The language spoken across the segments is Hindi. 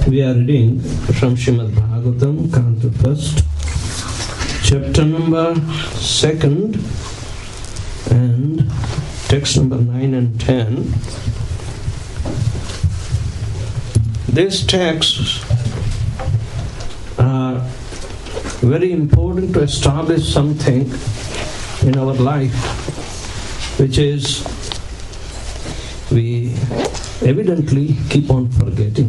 We are reading from Srimad Bhagavatam, Canto 1st, chapter number 2nd, and text number 9 and 10. These texts are very important to establish something in our life, which is we evidently keep on forgetting.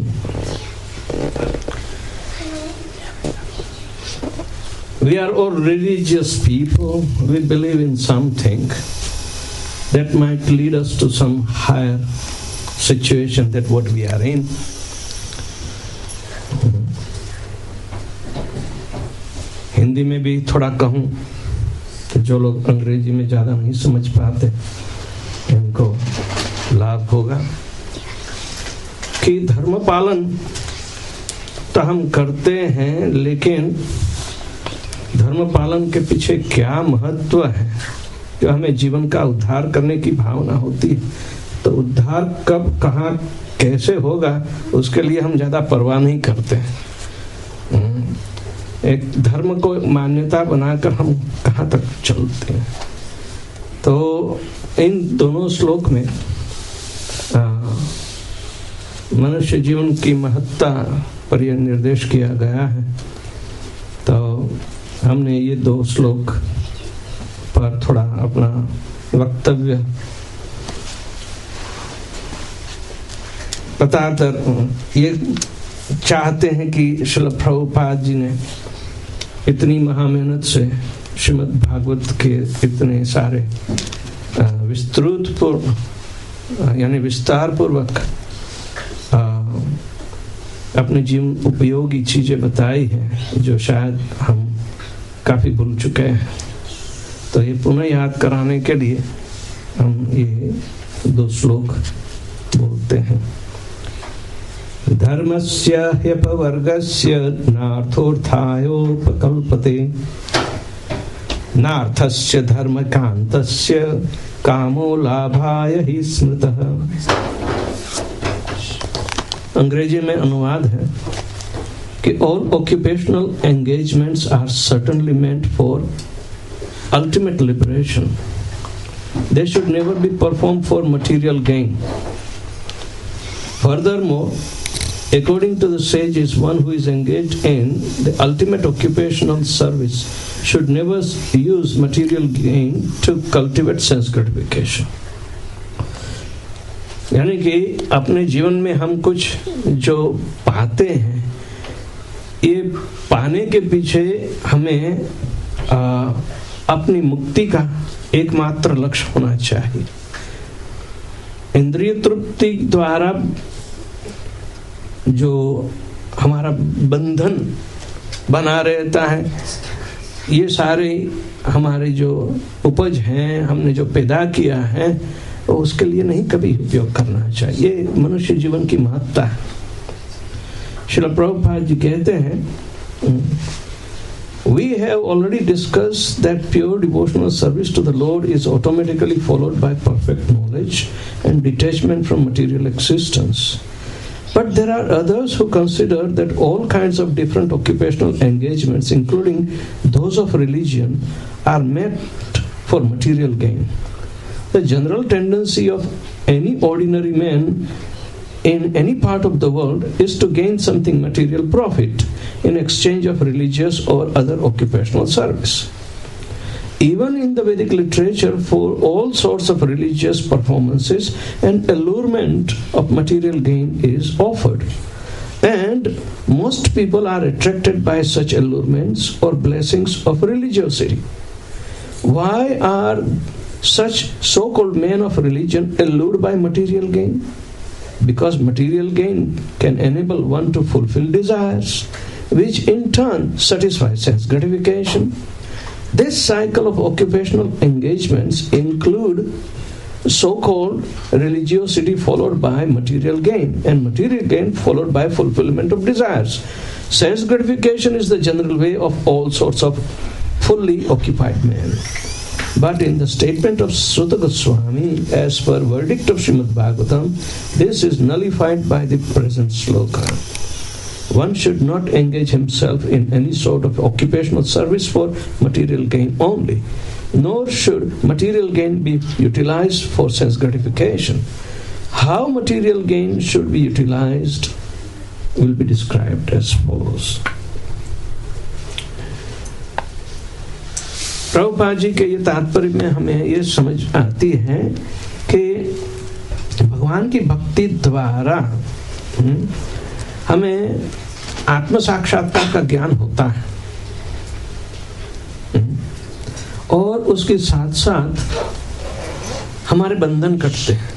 We are all religious people. We believe in something that might lead us to some higher situation than what we are in. Hindi में भी थोड़ा कहूँ तो जो लोग अंग्रेजी में ज़्यादा नहीं समझ पाते इनको लाभ होगा कि धर्म पालन तो हम करते हैं, लेकिन धर्म पालन के पीछे क्या महत्व है जो हमें जीवन का उद्धार करने की भावना होती है, तो उद्धार कब कहाँ कैसे होगा उसके लिए हम ज़्यादा परवाह नहीं करते हैं। एक धर्म को मान्यता बनाकर हम कहाँ तक चलते हैं। तो इन दोनों श्लोक में मनुष्य जीवन की महत्ता पर यह निर्देश किया गया है। तो हमने ये दो श्लोक पर थोड़ा अपना वक्तव्य बताकर ये चाहते हैं कि श्रील प्रभुपाद जी ने इतनी महामेहनत से श्रीमद् भागवत के इतने सारे यानी विस्तार पूर्वक अपने जीवन उपयोगी चीजें बताई हैं जो शायद हम काफी भूल चुके हैं। तो ये पुनः याद कराने के लिए हम ये दो श्लोक बोलते हैं। धर्मस्य ह्यपवर्गस्य नार्थोर्थायोपकल्पते नार्थस्य धर्मकान्तस्य कामो लाभाय हि स्मृतः। अंग्रेजी में अनुवाद है कि all occupational engagements are certainly meant for ultimate liberation. They should never be performed for material gain. Furthermore, according to the sages, one who is engaged in the ultimate occupational service should never use material gain to cultivate sense gratification. यानी कि अपने जीवन में हम कुछ जो पाते हैं, ये पाने के पीछे हमें अपनी मुक्ति का एकमात्र लक्ष्य होना चाहिए। इंद्रिय तृप्ति द्वारा जो हमारा बंधन बना रहता है, ये सारे हमारे जो उपज हैं, हमने जो पैदा किया है, तो उसके लिए नहीं कभी उपयोग करना चाहिए। ये मनुष्य जीवन की महत्ता है। श्रील प्रभुपाद जी कहते हैं, We have already discussed that pure devotional service to the Lord is automatically followed by perfect knowledge and detachment from material existence. But there are others who consider that all kinds of different occupational engagements, including those of religion, are meant for material gain. The general tendency of any ordinary man in any part of the world is to gain something material profit in exchange of religious or other occupational service. Even in the Vedic literature, for all sorts of religious performances, an allurement of material gain is offered. And most people are attracted by such allurements or blessings of religiosity. Why are such so-called men of religion allured by material gain? Because material gain can enable one to fulfill desires, which in turn satisfy sense gratification. This cycle of occupational engagements include so-called religiosity followed by material gain, and material gain followed by fulfillment of desires. Sense gratification is the general way of all sorts of fully occupied men. But in the statement of Sutta Goswami, as per verdict of Srimad Bhagavatam, this is nullified by the present sloka. one should not engage himself in any sort of occupational service for material gain only, nor should material gain be utilized for sense gratification. How material gain should be utilized will be described as follows. Prabhupada ji के ये तात्पर्य में हमें ये समझ आती है कि भगवान की भक्ति द्वारा हमें आत्म साक्षात्कार का ज्ञान होता है, और उसके साथ साथ हमारे बंधन कटते हैं,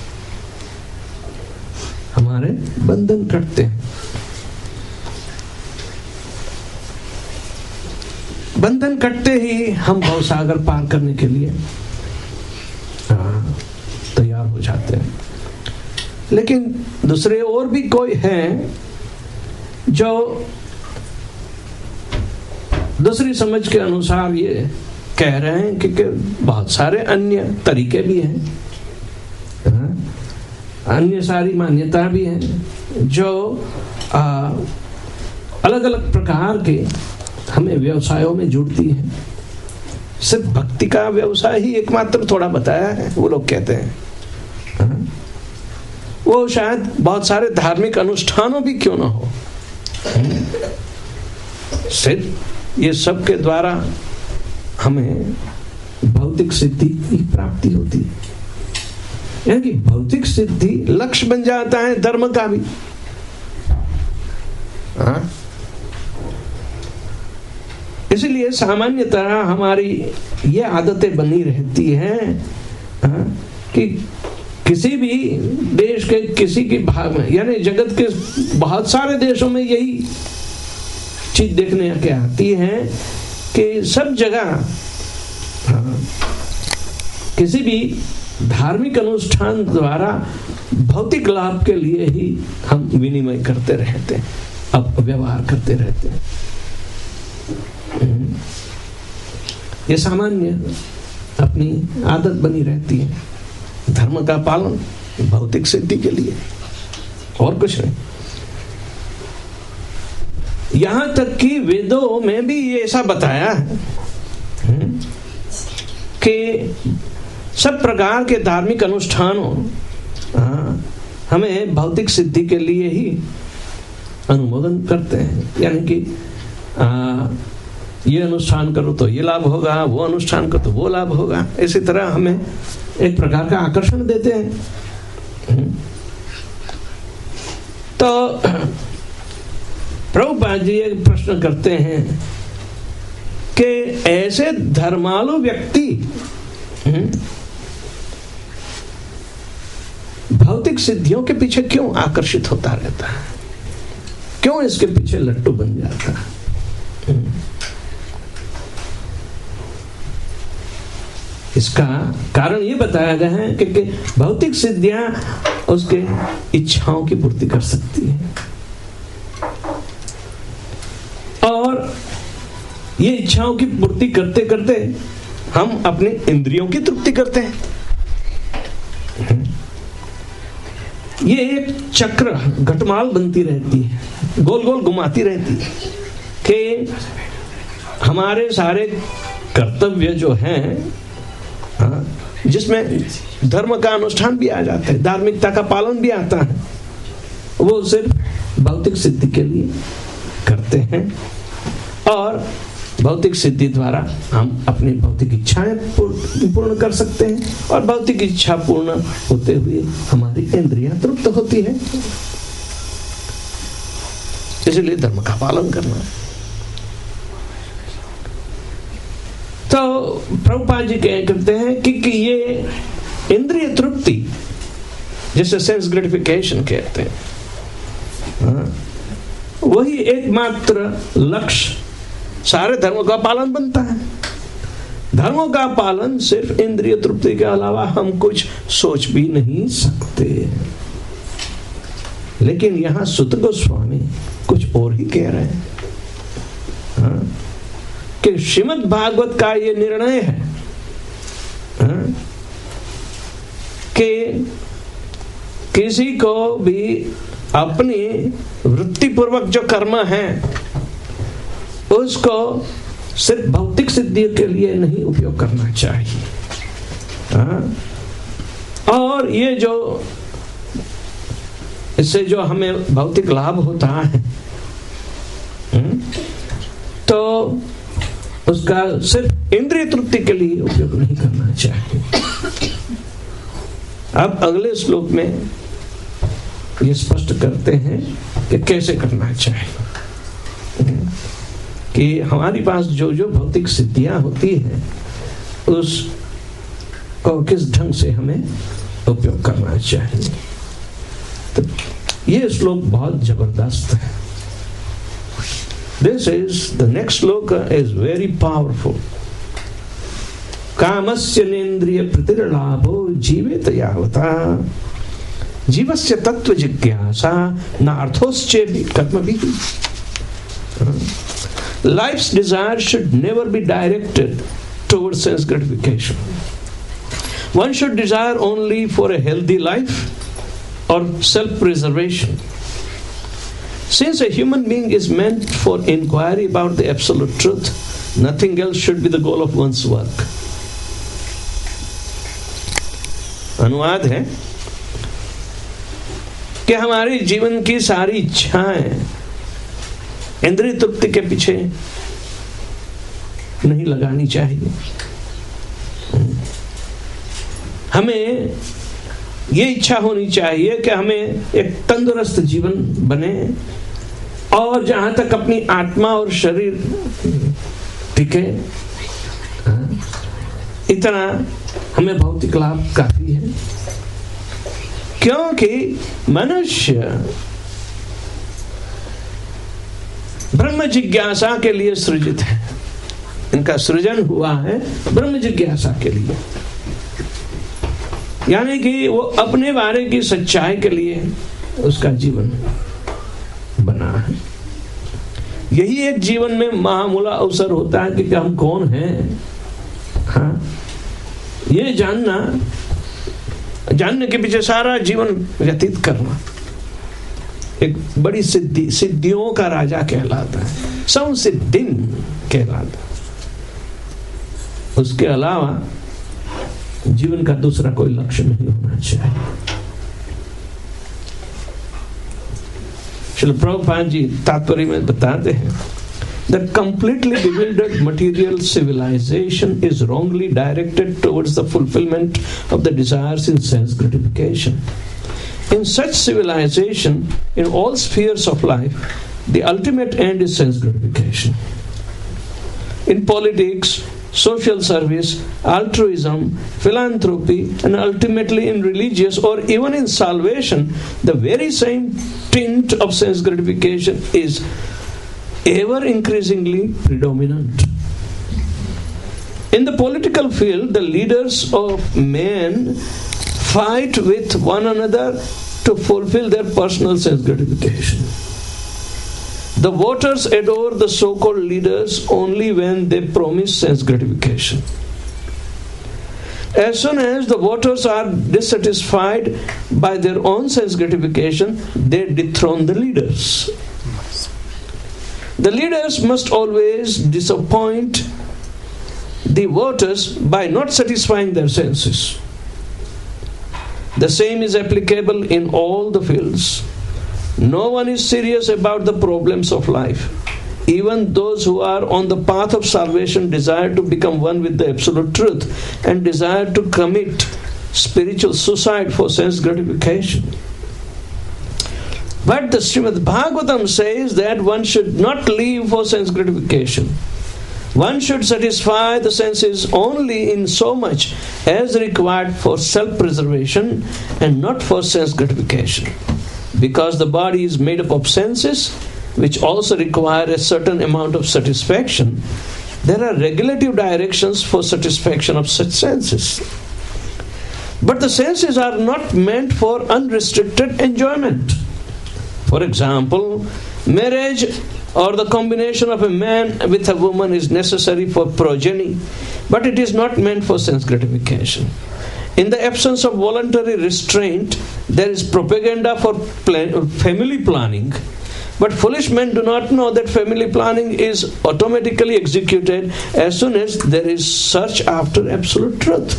हमारे बंधन कटते हैं। बंधन कटते ही हम भवसागर पार करने के लिए तैयार हो जाते हैं। लेकिन दूसरे और भी कोई हैं जो दूसरी समझ के अनुसार ये कह रहे हैं कि बहुत सारे अन्य तरीके भी हैं, अन्य सारी मान्यता भी हैं जो अलग अलग प्रकार के हमें व्यवसायों में जुड़ती है। सिर्फ भक्ति का व्यवसाय ही एकमात्र थोड़ा बताया है, वो लोग कहते हैं। वो शायद बहुत सारे धार्मिक अनुष्ठानों भी क्यों ना हो, सिर्फ ये सब के द्वारा हमें भौतिक सिद्धि की प्राप्ति होती है। यानी कि भौतिक सिद्धि लक्ष्य बन जाता है धर्म का भी। इसलिए सामान्यतः हमारी ये आदतें बनी रहती हैं कि किसी भी देश के किसी के भाग में, यानी जगत के बहुत सारे देशों में यही चीज देखने के आती है कि सब जगह किसी भी धार्मिक अनुष्ठान द्वारा भौतिक लाभ के लिए ही हम विनिमय करते रहते हैं, अब व्यवहार करते रहते हैं। ये सामान्य अपनी आदत बनी रहती है, धर्म का पालन भौतिक सिद्धि के लिए, और कुछ नहीं। यहां तक कि वेदों में भी ये ऐसा बताया है कि सब प्रकार के धार्मिक अनुष्ठानों हमें भौतिक सिद्धि के लिए ही अनुमोदन करते हैं। यानी कि ये अनुष्ठान करो तो ये लाभ होगा, वो अनुष्ठान करो तो वो लाभ होगा। इसी तरह हमें एक प्रकार का आकर्षण देते हैं। तो प्रभुपाद जी एक प्रश्न करते हैं कि ऐसे धर्मालु व्यक्ति भौतिक सिद्धियों के पीछे क्यों आकर्षित होता रहता है, क्यों इसके पीछे लट्टू बन जाता है? इसका कारण ये बताया गया है कि भौतिक सिद्धियां उसके इच्छाओं की पूर्ति कर सकती है, और ये इच्छाओं की पूर्ति करते करते हम अपनी इंद्रियों की तृप्ति करते हैं। ये एक चक्र घटमाल बनती रहती है, गोल गोल घुमाती रहती है कि हमारे सारे कर्तव्य जो हैं, जिसमें धर्म का अनुष्ठान भी आ जाता है, धार्मिकता का पालन भी आता है, वो सिर्फ भौतिक सिद्धि के लिए करते हैं, और भौतिक सिद्धि द्वारा हम अपनी भौतिक इच्छाएं पूर्ण कर सकते हैं, और भौतिक इच्छा पूर्ण होते हुए हमारी इंद्रियां तृप्त होती है। इसलिए धर्म का पालन करना है। तो प्रभुपाद जी कहते हैं कि ये इंद्रिय तृप्ति, जिसे सेंस ग्रेटिफिकेशन कहते हैं, वही एकमात्र लक्ष्य सारे धर्मों का पालन बनता है। धर्मों का पालन सिर्फ इंद्रिय तृप्ति के अलावा हम कुछ सोच भी नहीं सकते। लेकिन यहां सुत गोस्वामी कुछ और ही कह रहे हैं कि श्रीमद् भागवत का ये निर्णय है कि किसी को भी अपनी वृत्तिपूर्वक जो कर्म है उसको सिर्फ भौतिक सिद्धि के लिए नहीं उपयोग करना चाहिए। और ये जो इससे जो हमें भौतिक लाभ होता है तो उसका सिर्फ इंद्रिय तृप्ति के लिए उपयोग नहीं करना चाहिए। अब अगले श्लोक में ये स्पष्ट करते हैं कि कैसे करना चाहिए, कि हमारी पास जो जो भौतिक सिद्धियां होती हैं उसको किस ढंग से हमें उपयोग करना चाहिए। तो ये श्लोक बहुत जबरदस्त है। This is the next sloka is very powerful. कामस्य नेन्द्रिय प्रतिलाभो जीवेत यावता जीवस्य तत्व जिज्ञासा नार्थोश्चेपि कर्मभिः। Life's desire should never be directed towards sense gratification. One should desire only for a healthy life or self-preservation. Since a human being is meant for inquiry about the absolute truth, nothing else should be the goal of one's work. अनुवाद है कि हमारी जीवन की सारी इच्छाएं इंद्रिय तृप्ति के पीछे नहीं लगानी चाहिए। हमें ये इच्छा होनी चाहिए कि हमें एक तंदुरुस्त जीवन बने और जहां तक अपनी आत्मा और शरीर टिके इतना हमें भौतिक लाभ काफी है, क्योंकि मनुष्य ब्रह्म जिज्ञासा के लिए सृजित है। इनका सृजन हुआ है ब्रह्म जिज्ञासा के लिए, यानी कि वो अपने बारे की सच्चाई के लिए उसका जीवन बना है। यही एक जीवन में महामूला अवसर होता है कि हम कौन हैं। हाँ, ये जानने के पीछे सारा जीवन व्यतीत करना एक बड़ी सिद्धियों का राजा कहलाता है, संसिद्धिन कहलाता है। उसके अलावा जीवन का दूसरा कोई लक्ष्य नहीं होना चाहिए। श्रील प्रभुपाद जी तात्पर्य में बताते हैं that completely bewildered material civilization is wrongly directed towards the fulfillment of the desires in sense gratification. In such civilization, in all spheres of life, the ultimate end is sense gratification. In politics, social service, altruism, philanthropy, and ultimately in religious or even in salvation, the very same tint of sense gratification is ever increasingly predominant. In the political field, the leaders of men fight with one another to fulfill their personal sense gratification. The voters adore the so-called leaders only when they promise sense gratification. As soon as the voters are dissatisfied by their own sense gratification, they dethrone the leaders. The leaders must always disappoint the voters by not satisfying their senses. The same is applicable in all the fields. No one is serious about the problems of life. Even those who are on the path of salvation desire to become one with the absolute truth and desire to commit spiritual suicide for sense gratification. But the Srimad Bhagavatam says that one should not live for sense gratification. One should satisfy the senses only in so much as required for self-preservation and not for sense gratification. Because the body is made up of senses, which also require a certain amount of satisfaction, there are regulative directions for satisfaction of such senses. But the senses are not meant for unrestricted enjoyment. For example, marriage or the combination of a man with a woman is necessary for progeny, but it is not meant for sense gratification. In the absence of voluntary restraint, there is propaganda for family planning. But foolish men do not know that family planning is automatically executed as soon as there is search after absolute truth.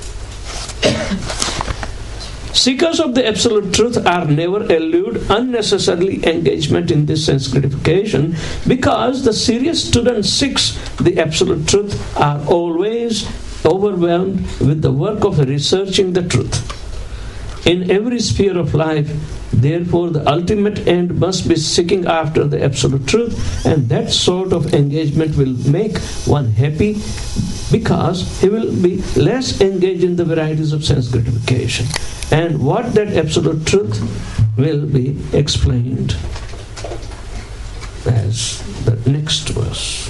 Seekers of the absolute truth are never elude unnecessarily engagement in this sense gratification, because the serious student seeks the absolute truth are always overwhelmed with the work of researching the truth. In every sphere of life, therefore, the ultimate end must be seeking after the absolute truth, and that sort of engagement will make one happy, because he will be less engaged in the varieties of sense gratification. And what that absolute truth will be explained as the next verse.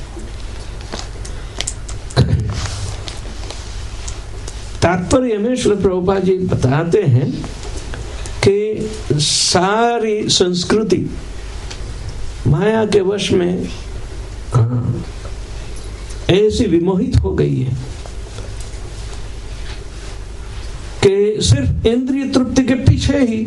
तात्पर्य में श्रील प्रभुपाद जी बताते हैं कि सारी संस्कृति माया के वश में ऐसी विमोहित हो गई है कि सिर्फ इंद्रिय तृप्ति के पीछे ही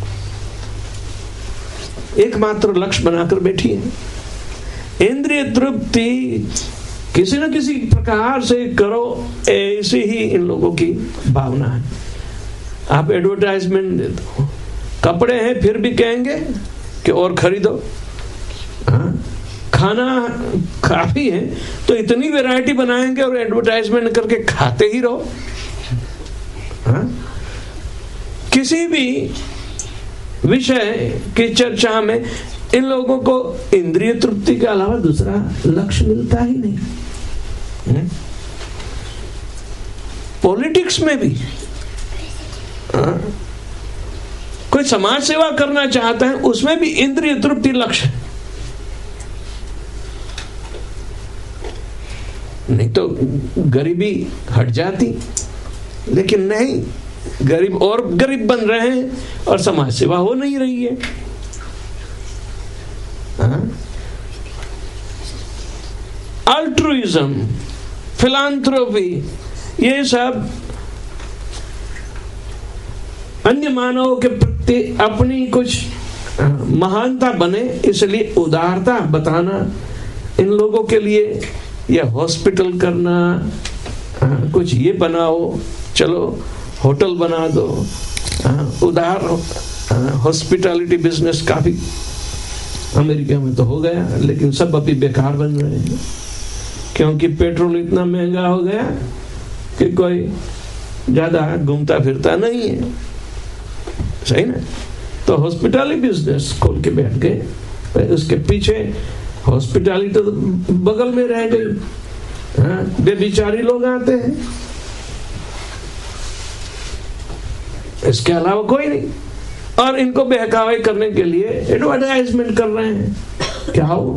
एकमात्र लक्ष्य बनाकर बैठी है। इंद्रिय तृप्ति किसी न किसी प्रकार से करो, ऐसी ही इन लोगों की भावना है। आप एडवर्टाइजमेंट दे दो, कपड़े हैं फिर भी कहेंगे कि और खरीदो, खाना काफी है तो इतनी वैरायटी बनाएंगे और एडवर्टाइजमेंट करके खाते ही रहो। किसी भी विषय की चर्चा में इन लोगों को इंद्रिय तृप्ति के अलावा दूसरा लक्ष्य मिलता ही नहीं। पॉलिटिक्स में भी कोई समाज सेवा करना चाहता है, उसमें भी इंद्रिय तृप्ति लक्ष्य है। नहीं तो गरीबी हट जाती, लेकिन नहीं, गरीब और गरीब बन रहे हैं और समाज सेवा हो नहीं रही है। अल्ट्रुइज्म, फिलांथ्रोपी, ये सब अन्य मानवों के प्रति अपनी कुछ महानता बने इसलिए उदारता बताना इन लोगों के लिए, या हॉस्पिटल करना, कुछ ये बनाओ, चलो होटल बना दो, उदार हॉस्पिटैलिटी बिजनेस काफी अमेरिका में तो हो गया, लेकिन सब अभी बेकार बन रहे हैं क्योंकि पेट्रोल इतना महंगा हो गया कि कोई ज्यादा घूमता फिरता नहीं है। सही ना? तो हॉस्पिटैलिटी बिजनेस खोल के बैठ गए, उसके पीछे हॉस्पिटैलिटी तो बगल में रह गई। बेबिचारी लोग आते हैं, इसके अलावा कोई नहीं, और इनको बहकावे करने के लिए एडवर्टाइजमेंट कर रहे हैं। क्या हो?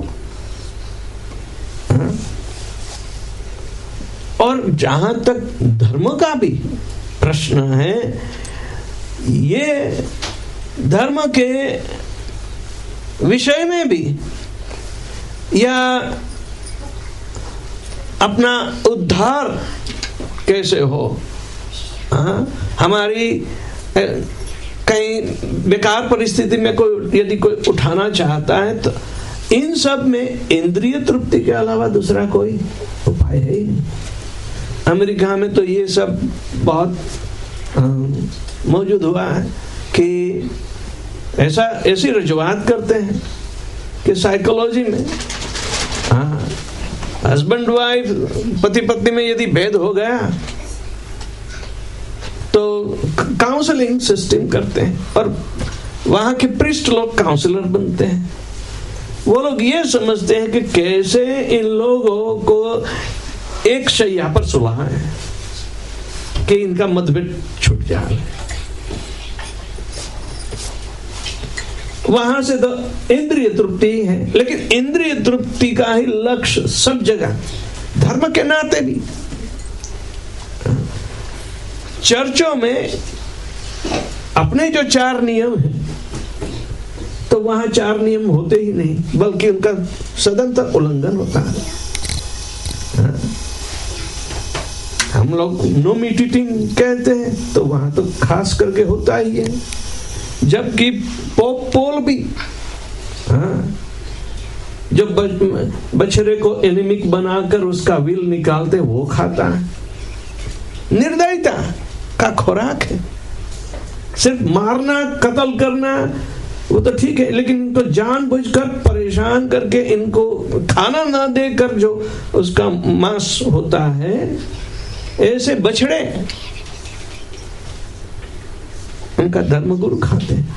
और जहां तक धर्म का भी प्रश्न है, ये धर्म के विषय में भी या अपना उद्धार कैसे हो, हमारी कहीं बेकार परिस्थिति में कोई यदि कोई उठाना चाहता है तो इन सब में इंद्रिय तृप्ति के अलावा दूसरा कोई उपाय है ही नहीं। अमेरिका में तो ये सब बहुत मौजूद हुआ है कि ऐसी रजूआत करते हैं कि साइकोलॉजी में हस्बैंड वाइफ, पति पत्नी में यदि भेद हो गया तो काउंसलिंग सिस्टम करते हैं और वहां के प्रीस्ट लोग काउंसलर बनते हैं। वो लोग ये समझते हैं कि कैसे इन लोगों को एक शैया पर सुलाएं कि इनका मतभेद छूट जाए। वहां से तो इंद्रिय तृप्ति है, लेकिन इंद्रिय तृप्ति का ही लक्ष्य सब जगह धर्म के नाते भी। चर्चों में अपने जो 4 नियम हैं तो वहां 4 नियम होते ही नहीं, बल्कि उनका सदंतर उल्लंघन होता है। हम लोग नो मीट ईटिंग कहते हैं, तो वहां तो खास करके होता ही है। जबकि पोप पोल भी जब बछड़े को एनिमिक बनाकर उसका विल निकालते वो खाता है। निर्दयता का खुराक है। सिर्फ मारना, कत्ल करना वो तो ठीक है, लेकिन इनको जानबूझकर परेशान करके इनको खाना ना देकर जो उसका मांस होता है, ऐसे बछड़े उनका धर्मगुरु खाते हैं।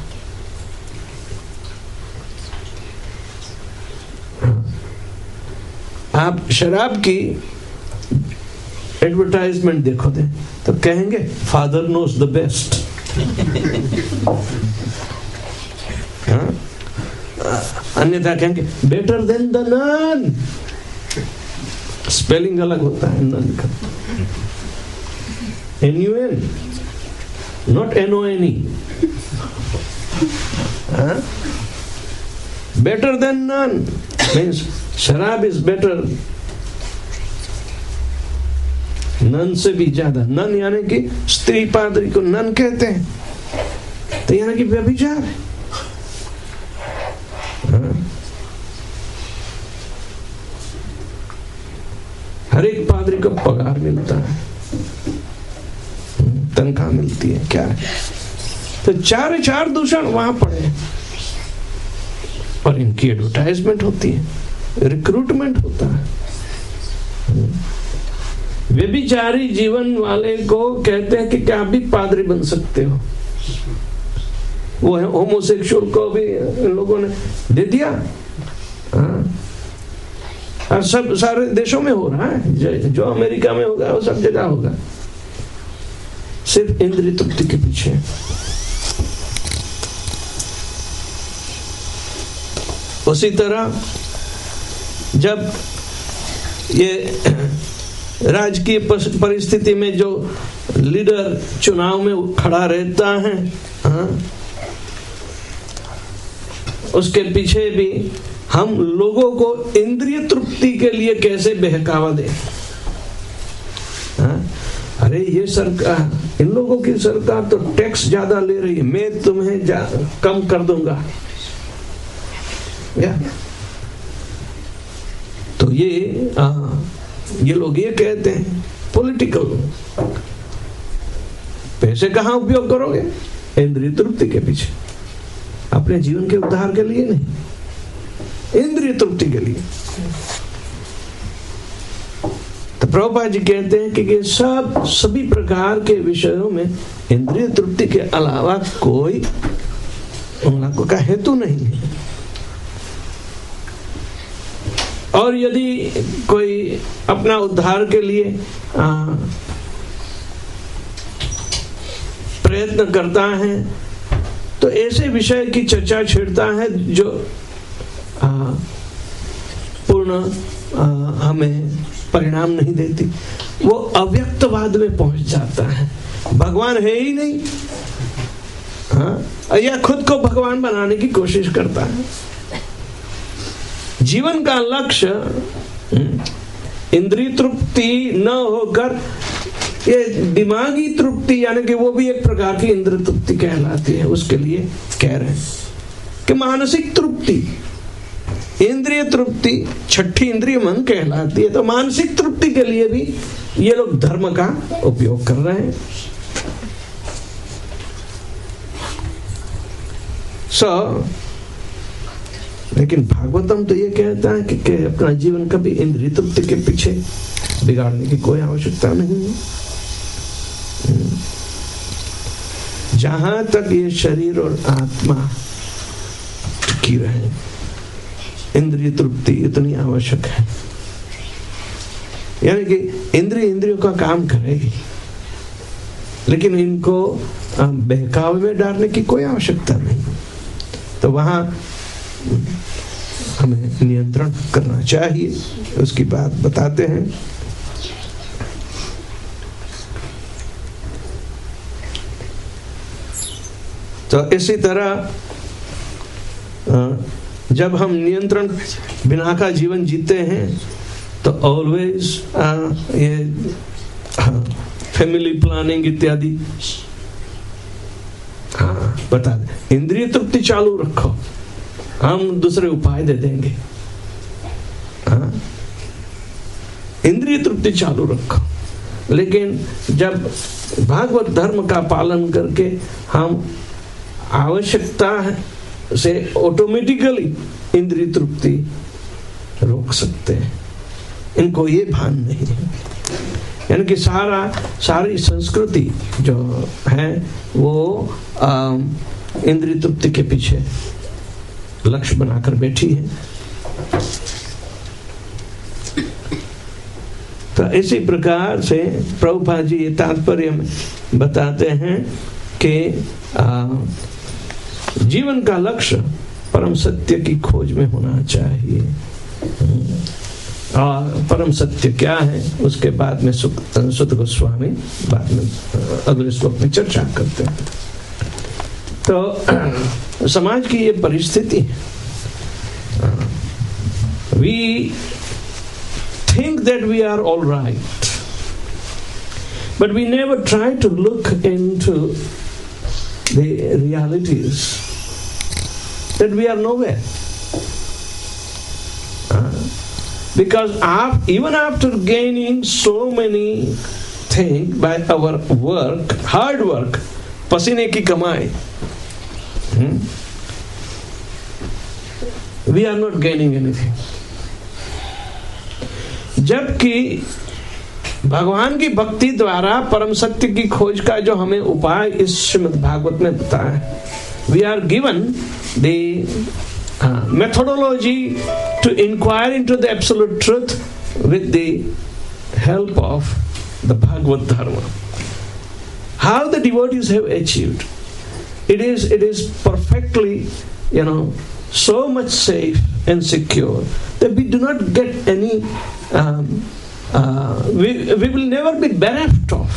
आप शराब की एडवर्टाइजमेंट देखो दे तो कहेंगे फादर नोज द बेस्ट। अन्यथा कहेंगे better than the nun. Spelling अलग होता है नन का, NUN not NONE। better than none means शराब is better, नन से भी ज्यादा। नन यानी कि स्त्री पादरी को नन कहते हैं, तो यानी कि व्यभिचार है। हर एक पादरी को पगार मिलता है, तनख्वाह मिलती है, क्या है। तो चार दूषण वहां पड़े और इनकी एडवर्टाइजमेंट होती है, रिक्रूटमेंट होता है। व्यभिचारी जीवन वाले को कहते हैं कि क्या आप भी पादरी बन सकते हो। वो है होमोसेक्सुअल को भी इन लोगों ने दे दिया। और सब सारे देशों में हो रहा है, जो अमेरिका में होगा वो सब जगह होगा, सिर्फ इंद्रिय तृप्ति के पीछे। उसी तरह जब ये राजकीय परिस्थिति में जो लीडर चुनाव में खड़ा रहता है, उसके पीछे भी हम लोगों को इंद्रिय तृप्ति के लिए कैसे बहकावा दें। अरे ये सरकार, इन लोगों की सरकार तो टैक्स ज्यादा ले रही है, मैं तुम्हें कम कर दूंगा। या तो ये लोग ये कहते हैं पॉलिटिकल, पैसे कहां उपयोग करोगे? इंद्रिय तृप्ति के पीछे, अपने जीवन के उद्धार के लिए नहीं, इंद्रिय तृप्ति के लिए। तो प्रभुपाद जी कहते हैं कि सभी प्रकार के विषयों में इंद्रिय तृप्ति के अलावा कोई उन का हेतु नहीं है। और यदि कोई अपना उद्धार के लिए प्रयत्न करता है तो ऐसे विषय की चर्चा छेड़ता है जो पूर्ण हमें परिणाम नहीं देती। वो अव्यक्तवाद में पहुंच जाता है, भगवान है ही नहीं, या खुद को भगवान बनाने की कोशिश करता है। जीवन का लक्ष्य इंद्रिय तृप्ति न होकर ये दिमागी तृप्ति, यानी कि वो भी एक प्रकार की इंद्रिय तृप्ति कहलाती है। उसके लिए कह रहे हैं कि मानसिक तृप्ति, इंद्रिय तृप्ति छठी इंद्रिय मन कहलाती है। तो मानसिक तृप्ति के लिए भी ये लोग धर्म का उपयोग कर रहे हैं। लेकिन भागवतम तो ये कहता है कि अपना जीवन कभी इंद्रिय तृप्ति के पीछे बिगाड़ने की कोई आवश्यकता नहीं है। जहां तक ये शरीर और आत्मा टिकी रहे, इंद्रिय तृप्ति इतनी आवश्यक है। यानी कि इंद्रियों का काम करेगी, लेकिन इनको बहकावे में डालने की कोई आवश्यकता नहीं। तो वहां हमें नियंत्रण करना चाहिए, उसकी बात बताते हैं। तो इसी तरह जब हम नियंत्रण बिना का जीवन जीते हैं तो ऑलवेज ये फैमिली प्लानिंग इत्यादि। हाँ, बता दे, इंद्रिय तृप्ति चालू रखो, हम दूसरे उपाय दे देंगे। हाँ, इंद्रिय तृप्ति चालू रखो। लेकिन जब भागवत धर्म का पालन करके हम आवश्यकता से ऑटोमेटिकली इंद्रिय तृप्ति रोक सकते हैं, इनको ये भान नहीं है। यानी कि सारी संस्कृति जो है वो इंद्रिय तृप्ति के पीछे लक्ष्य बनाकर बैठी है। तो इसी प्रकार से प्रभुपाद जी ये तात्पर्य में बताते हैं कि जीवन का लक्ष्य परम सत्य की खोज में होना चाहिए। और परम सत्य क्या है उसके बाद में सुत गोस्वामी बाद में अगले श्लोक में चर्चा करते हैं। तो समाज की ये परिस्थिति, we think that we are all right, but we never try to look into the realities that we are nowhere. Because even after gaining so many things by our work, hard work, पसीने की कमाई, we are not gaining anything. जबकि भगवान की भक्ति द्वारा परम सत्य की खोज का जो हमें उपाय इस श्रीमद् भागवत में बताया है, we are given the methodology to inquire into the absolute truth with the help of the Bhagavad Dharma. How the devotees have achieved. It is perfectly, so much safe and secure that we do not get any, we will never be bereft of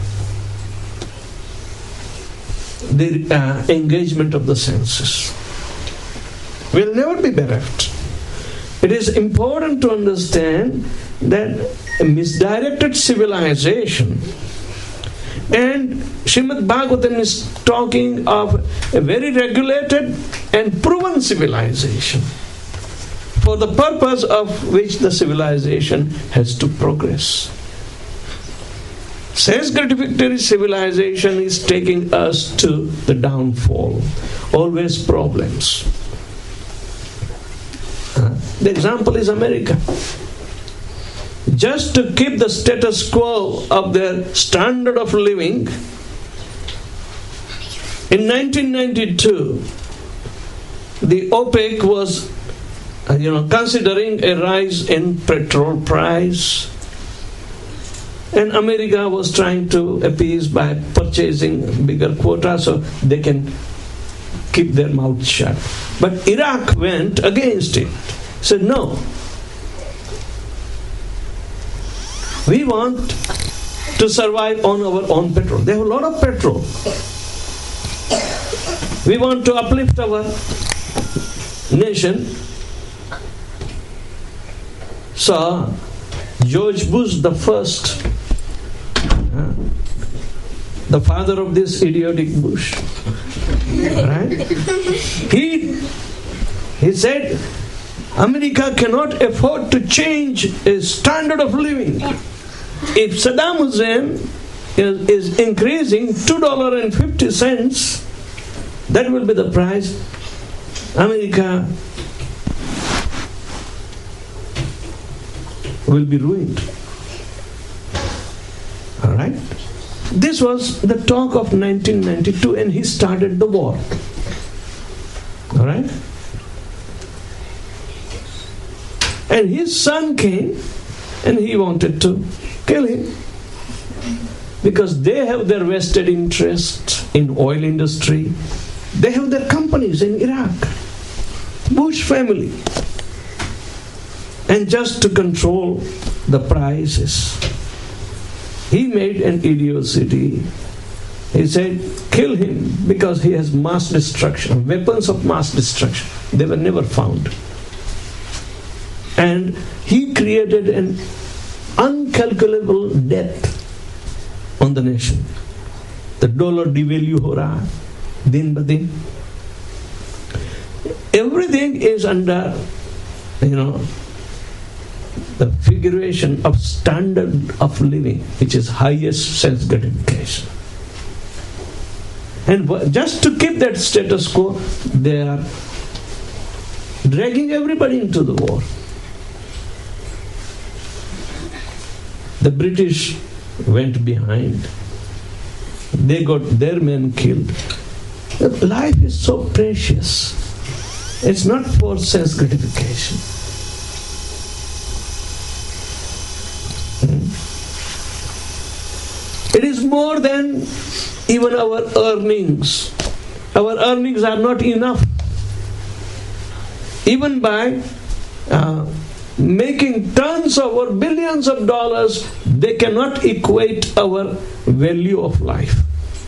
the engagement of the senses. We'll never be bereft. It is important to understand that a misdirected civilization, and Srimad Bhagavatam is talking of a very regulated and proven civilization, for the purpose of which the civilization has to progress. Sense gratificatory civilization is taking us to the downfall, always problems. The example is America. Just to keep the status quo of their standard of living, in 1992, the OPEC was, considering a rise in petrol price, and America was trying to appease by purchasing bigger quota so they can keep their mouth shut. But Iraq went against it. Said, no, we want to survive on our own petrol. They have a lot of petrol. We want to uplift our nation. So, George Bush the first, the father of this idiotic Bush, right? He said, America cannot afford to change its standard of living. If Saddam Hussein is increasing $2.50, that will be the price. America will be ruined. All right? This was the talk of 1992, and he started the war. All right? And his son came and he wanted to kill him because they have their vested interest in oil industry. They have their companies in Iraq. Bush family. And just to control the prices, he made an idiocy. He said, kill him because he has mass destruction, weapons of mass destruction. They were never found. And he created an uncalculable debt on the nation. The dollar devalue हो रहा है दिन ब दिन. Everything is under, the figuration of standard of living, which is highest sense gratification. And just to keep that status quo, they are dragging everybody into the war. The British went behind. They got their men killed. Life is so precious. It's not for sense gratification. It is more than even our earnings. Our earnings are not enough. Even by making tons or billions of dollars, they cannot equate our value of life.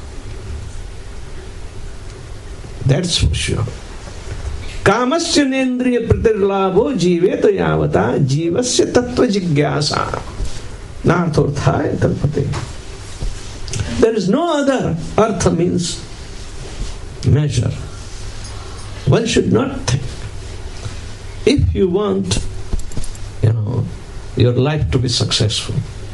That's for sure. कामस्य नेन्द्रिय प्रतिर्लाभो जीवेत यावता जीवस्य तत्व जिज्ञासा नार्थोर्थाय कल्पते. There is no other artha means measure. One should not think. If you want, your life to be successful,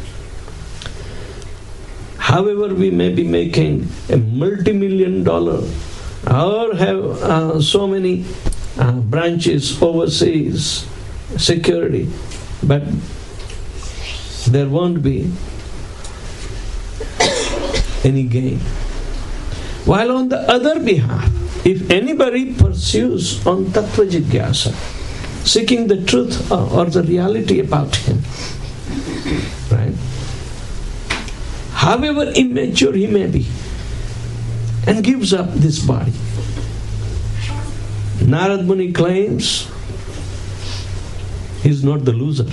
however we may be making a multi-million-dollar or have so many branches overseas, security, but there won't be any gain. While on the other behalf, if anybody pursues on tattva jigyasa, seeking the truth or the reality about him, right? However immature he may be, and gives up this body. Narad Muni claims he is not the loser.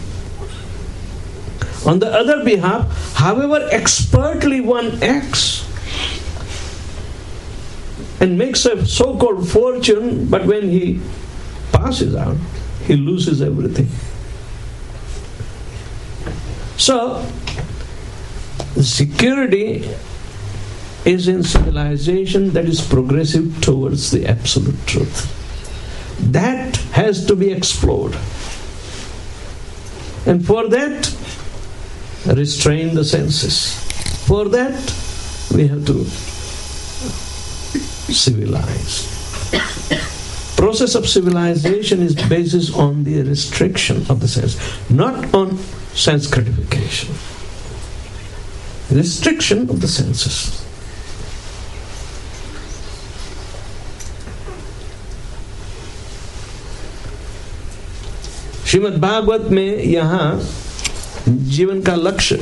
On the other behalf, however expertly one acts and makes a so-called fortune, but when he passes out, he loses everything. So, security is in civilization that is progressive towards the absolute truth. That has to be explored. And for that, restrain the senses. For that, we have to civilize. Process of civilization is based on the restriction of the sense, not on sense gratification. Restriction of the senses. Shrimad Bhagavat में यहाँ जीवन का लक्ष्य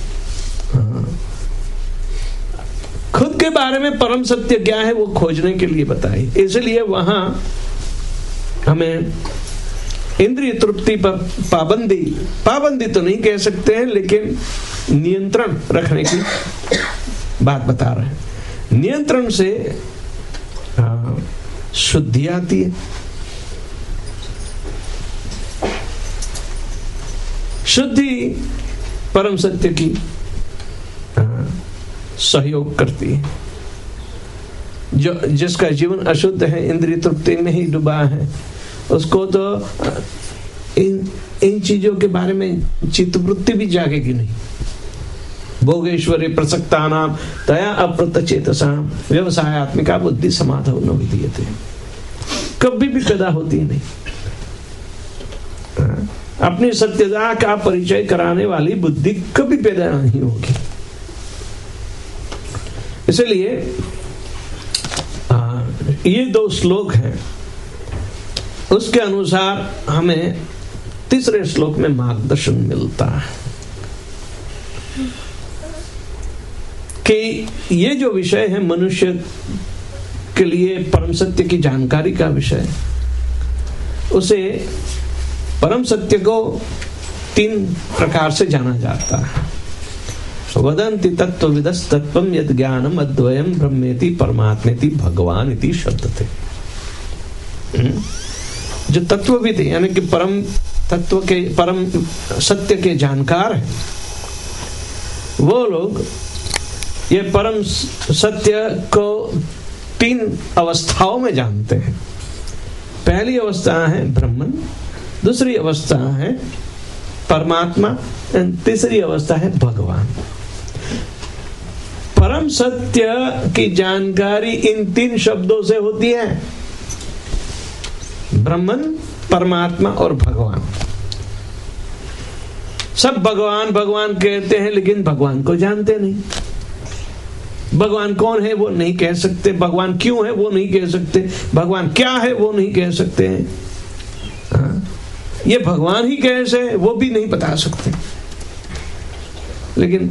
खुद के बारे में परम सत्य क्या है वो खोजने के लिए बताई. इसलिए वहां हमें इंद्रिय तृप्ति पर पाबंदी तो नहीं कह सकते हैं, लेकिन नियंत्रण रखने की बात बता रहे हैं. नियंत्रण से शुद्धि आती है. शुद्धि परम सत्य की सहयोग करती है. जो जिसका जीवन अशुद्ध है, इंद्रिय तृप्ति में ही डूबा है, उसको तो इन चीजों के बारे में चित्तवृत्ति भी जागेगी नहीं. भोगेश्वरी प्रसक्तानाम तया अप्रतचेतसाम व्यवसायात्मिका बुद्धि समाधौ न विधीयते. कभी भी पैदा होती नहीं. अपनी सत्यता का परिचय कराने वाली बुद्धि कभी पैदा नहीं होगी. इसलिए ये दो श्लोक हैं, उसके अनुसार हमें तीसरे श्लोक में मार्गदर्शन मिलता है कि ये जो विषय है मनुष्य के लिए परम सत्य की जानकारी का विषय, उसे परम सत्य को 3 प्रकार से जाना जाता है. वदन्ति तत्त्वविदस् तत्त्वं यद् ज्ञानम् अद्वयं ब्रह्मेति परमात्मेति भगवान इति शब्दते. जो तत्वविद यानी कि परम तत्व के परम सत्य के जानकार हैं, वो लोग ये परम सत्य को 3 अवस्थाओं में जानते हैं। पहली अवस्था है ब्रह्मन, दूसरी अवस्था है परमात्मा, और तीसरी अवस्था है भगवान। परम सत्य की जानकारी इन 3 शब्दों से होती है, ब्रह्मन, परमात्मा और भगवान। सब भगवान भगवान कहते हैं, लेकिन भगवान को जानते नहीं। भगवान कौन है वो नहीं कह सकते, भगवान क्यों है वो नहीं कह सकते, भगवान क्या है वो नहीं कह सकते हैं। ये भगवान ही कैसे है वो भी नहीं बता सकते। लेकिन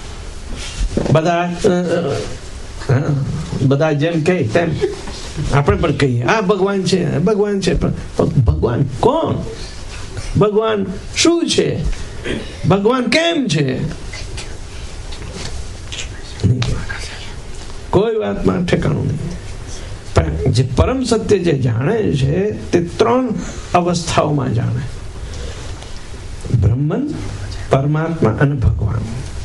બધા જેમ કહે તેમ આપણે પણ કહીએ આ ભગવાન છે, ભગવાન છે, પણ ભગવાન કોણ, ભગવાન શું છે, ભગવાન કેમ છે, કોઈ વાતમાં ઠેકાણું નહીં। પણ જે પરમ સત્ય જે જાણે છે તે 3 અવસ્થાઓમાં જાણે, બ્રહ્મન, પરમાત્મા અને ભગવાન।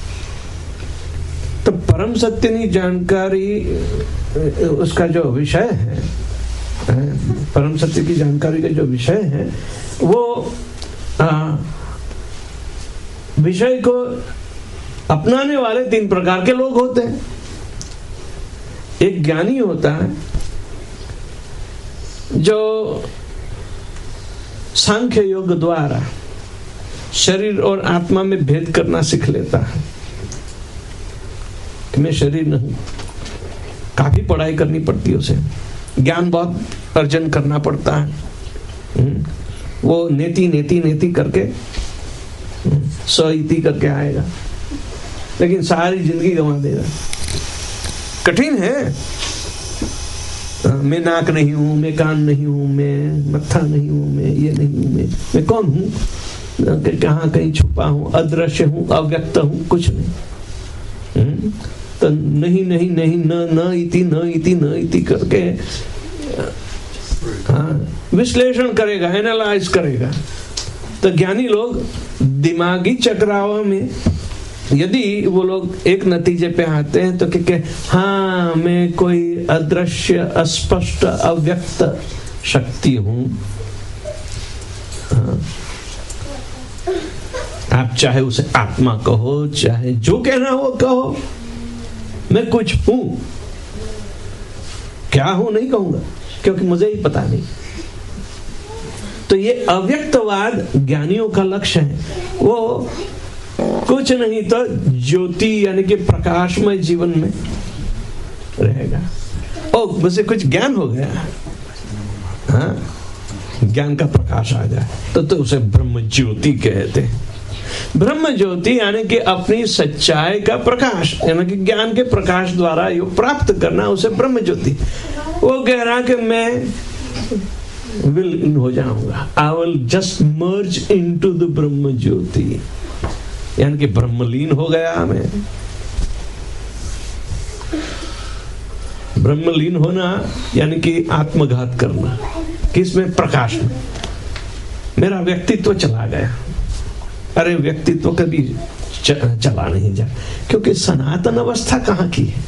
तो परम सत्य की जानकारी, उसका जो विषय है, परम सत्य की जानकारी का जो विषय है वो विषय को अपनाने वाले 3 प्रकार के लोग होते हैं। एक ज्ञानी होता है जो सांख्य योग द्वारा शरीर और आत्मा में भेद करना सीख लेता है कि मैं शरीर नहीं। काफी पढ़ाई करनी पड़ती है उसे, ज्ञान बहुत अर्जन करना पड़ता है। वो नेति नेति नेति करके सईति करके आएगा, लेकिन सारी जिंदगी गंवा देगा। कठिन है। मैं नाक नहीं हूं, मैं कान नहीं हूं, मैं मत्था नहीं हूं, मैं ये नहीं हूं, मैं कौन हूं, कहां कहीं छुपा हूं, अदृश्य हूं, अव्यक्त हूं, कुछ नहीं। तो नहीं नहीं नहीं न इति करके विश्लेषण करेगा, एनालाइज करेगा। तो ज्ञानी लोग दिमागी चक्राव में यदि वो लोग एक नतीजे पे आते हैं तो कि हाँ मैं कोई अदृश्य, अस्पष्ट, अव्यक्त शक्ति हूं। आप चाहे उसे आत्मा कहो, चाहे जो कहना हो कहो, मैं कुछ हूं। क्या हूं नहीं कहूंगा, क्योंकि मुझे ही पता नहीं। तो ये अव्यक्तवाद ज्ञानियों का लक्ष्य है। वो कुछ नहीं तो ज्योति यानी कि प्रकाशमय जीवन में रहेगा। ओ मुझे कुछ ज्ञान हो गया, हाँ, ज्ञान का प्रकाश आ जाए तो उसे ब्रह्म ज्योति कहते हैं। ब्रह्म ज्योति यानी कि अपनी सच्चाई का प्रकाश, यानी कि ज्ञान के प्रकाश द्वारा यो प्राप्त करना, उसे ब्रह्म ज्योति। वो कह रहा कि मैं विल हो जाऊंगा, I will just merge into the brahma jyoti, यानी कि ब्रह्मलीन हो गया। मैं ब्रह्मलीन होना यानी कि आत्मघात करना, किसमें, प्रकाश में। मेरा व्यक्तित्व चला गया। अरे व्यक्तित्व कभी चला नहीं जा, क्योंकि सनातन अवस्था कहाँ की है।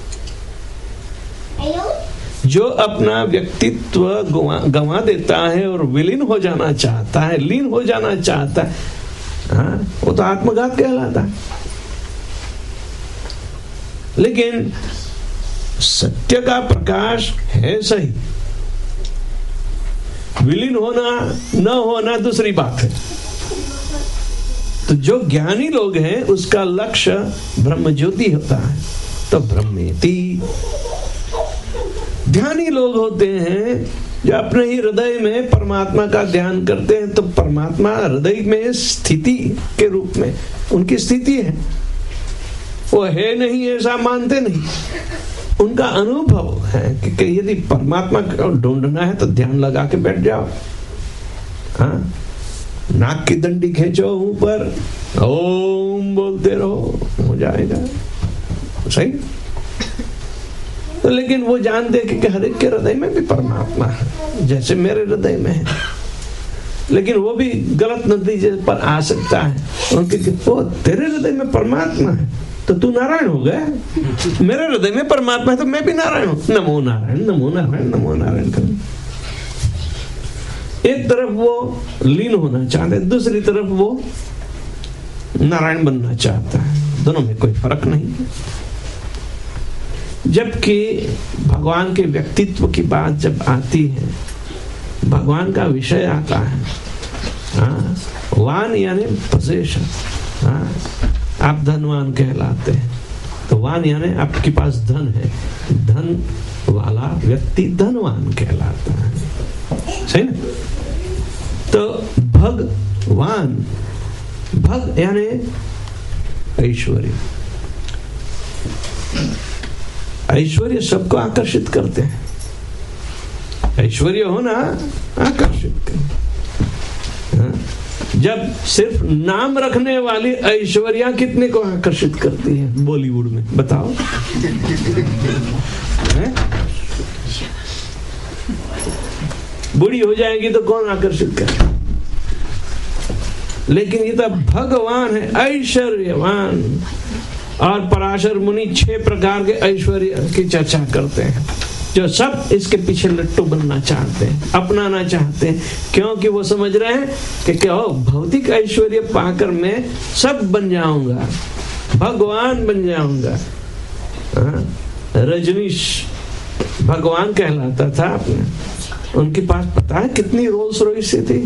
जो अपना व्यक्तित्व गंवा देता है और विलीन हो जाना चाहता है, लीन हो जाना चाहता है, हाँ, वो तो आत्मघात कहलाता है। लेकिन सत्य का प्रकाश है सही, विलीन होना न होना दूसरी बात है। तो जो ज्ञानी लोग हैं उसका लक्ष्य ब्रह्म ज्योति होता है, तो ब्रह्मेति। ध्यानी लोग होते हैं जो अपने ही हृदय में परमात्मा का ध्यान करते हैं, तो परमात्मा हृदय में स्थिति के रूप में उनकी स्थिति है। वो है नहीं ऐसा मानते नहीं, उनका अनुभव है कि यदि परमात्मा को ढूंढना है तो ध्यान लगा के बैठ जाओ। हाँ, नाक की डंडी खींचो ऊपर, ओम बोलते रहो, हो जाएगा सही। तो लेकिन वो जानते कि हर एक के हृदय में भी परमात्मा है, जैसे मेरे हृदय में है। लेकिन वो भी गलत नतीजे पर आ सकता है, क्योंकि वो तेरे हृदय में परमात्मा है तो तू नारायण हो गया। मेरे हृदय में परमात्मा है तो मैं भी नारायण हूं। नमो नारायण, नमो नारायण, नमो नारायण कर। एक तरफ वो लीन होना चाहते हैं, दूसरी तरफ वो नारायण बनना चाहता है। दोनों में कोई फर्क नहीं है। जबकि भगवान के व्यक्तित्व की बात जब आती है, भगवान का विषय आता है, वान यानी पोजेशन। आप धनवान कहलाते हैं, तो वान यानी आपके पास धन है, धन वाला व्यक्ति धनवान कहलाता है, सही ना? तो भगवान, भग यानी ऐश्वर्य। ऐश्वर्य सबको आकर्षित करते हैं। ऐश्वर्य होना आकर्षित करते। जब सिर्फ नाम रखने वाली ऐश्वर्या कितने को आकर्षित करती है बॉलीवुड में, बताओ? बूढ़ी हो जाएगी तो कौन आकर्षित करे? लेकिन ये तो भगवान है, ऐश्वर्यवान। और पराशर मुनि 6 प्रकार के ऐश्वर्य की चर्चा करते हैं, जो सब इसके पीछे लट्टू बनना चाहते हैं, अपनाना चाहते हैं, क्योंकि वो समझ रहे हैं कि क्या भौतिक ऐश्वर्य पाकर मैं सब बन जाऊंगा, भगवान बन जाऊंगा। रजनीश भगवान कहलाता था। आपने उनके पास पता है कितनी रोल्स रॉयस थी?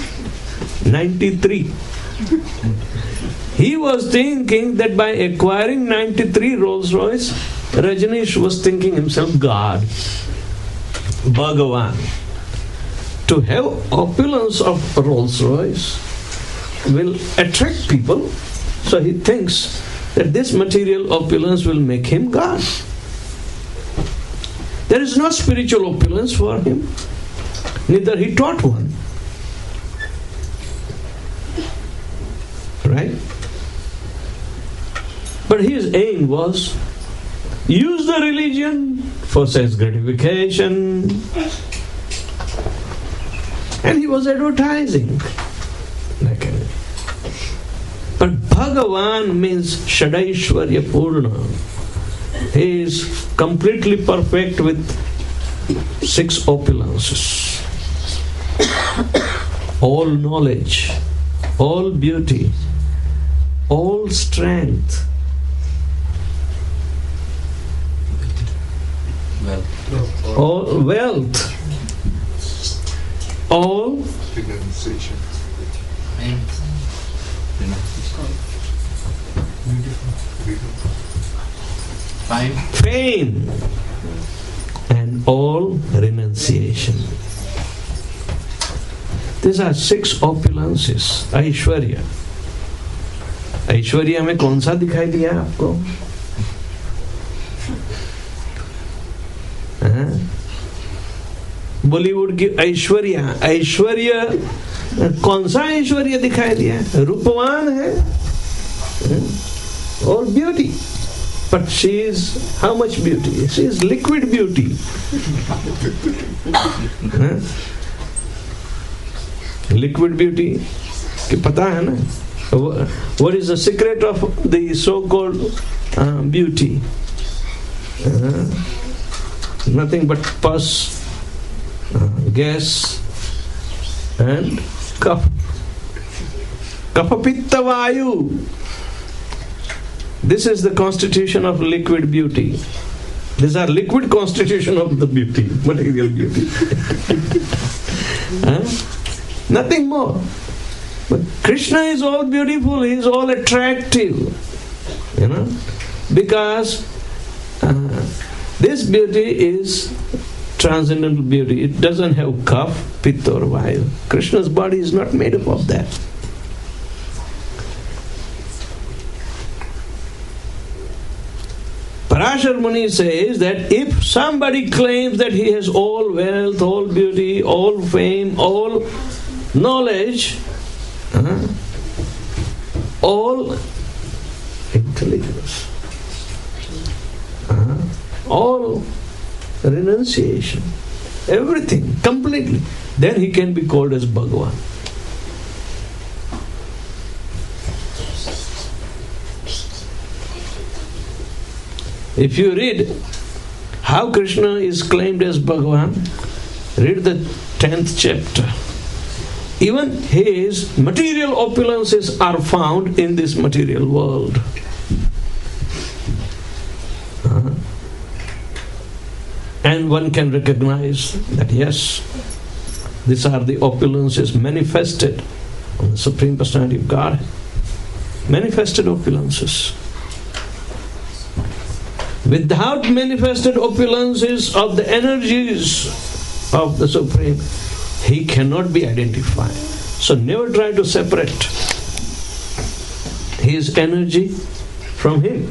93। He was thinking that by acquiring 93 Rolls Royce, Rajneesh was thinking himself God, Bhagavan. To have opulence of Rolls Royce will attract people, so he thinks that this material opulence will make him God. There is no spiritual opulence for him, neither he taught one. Right? But his aim was use the religion for sense gratification, and he was advertising. But Bhagavan means Shadaishwarya Purna. He is completely perfect with 6 opulences. All knowledge, all beauty, all strength, all wealth, all renunciation, fame, and all renunciation. These are 6 opulences. ऐश्वर्य, ऐश्वर्य में कौन सा दिखाई दिया आपको? बॉलीवुड की ऐश्वर्या, ऐश्वर्य कौन सा ऐश्वर्य दिखाई दिया? रूपवान है, और beauty. But she is how much beauty? She is liquid beauty. Liquid beauty कि पता है ना? What is the secret of the so-called beauty? Nothing but pus, gas, and kapha. Kapha pitta vayu. This is the constitution of liquid beauty. These are liquid constitution of the beauty, material beauty. Nothing more. But Krishna is all beautiful, he is all attractive. Because this beauty is transcendental beauty. It doesn't have kapha, pitta or vayu. Krishna's body is not made up of that. Parashar Muni says that if somebody claims that he has all wealth, all beauty, all fame, all knowledge, all intelligence, all renunciation, everything completely, then he can be called as Bhagavan. If you read how Krishna is claimed as Bhagavan, read the 10th chapter. Even his material opulences are found in this material world. And one can recognize that yes, these are the opulences manifested on the Supreme Personality of God. Manifested opulences. Without manifested opulences of the energies of the Supreme, he cannot be identified. So never try to separate his energy from him.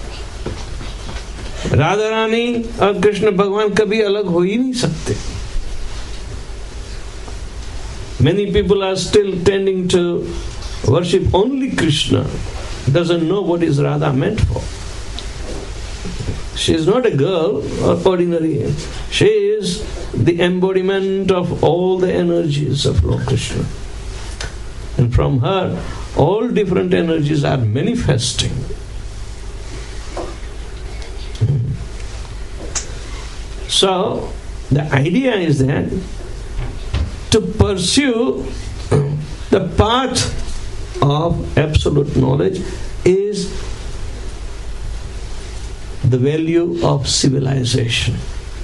Radha Rani और कृष्ण भगवान कभी अलग हो ही नहीं सकते. Many people are still tending to worship only Krishna, doesn't know what is Radha meant for. She is not a girl or ordinary. She is the embodiment of all the energies of Lord Krishna. And from her, all different energies are manifesting. So, the idea is that to pursue the path of absolute knowledge is the value of civilization.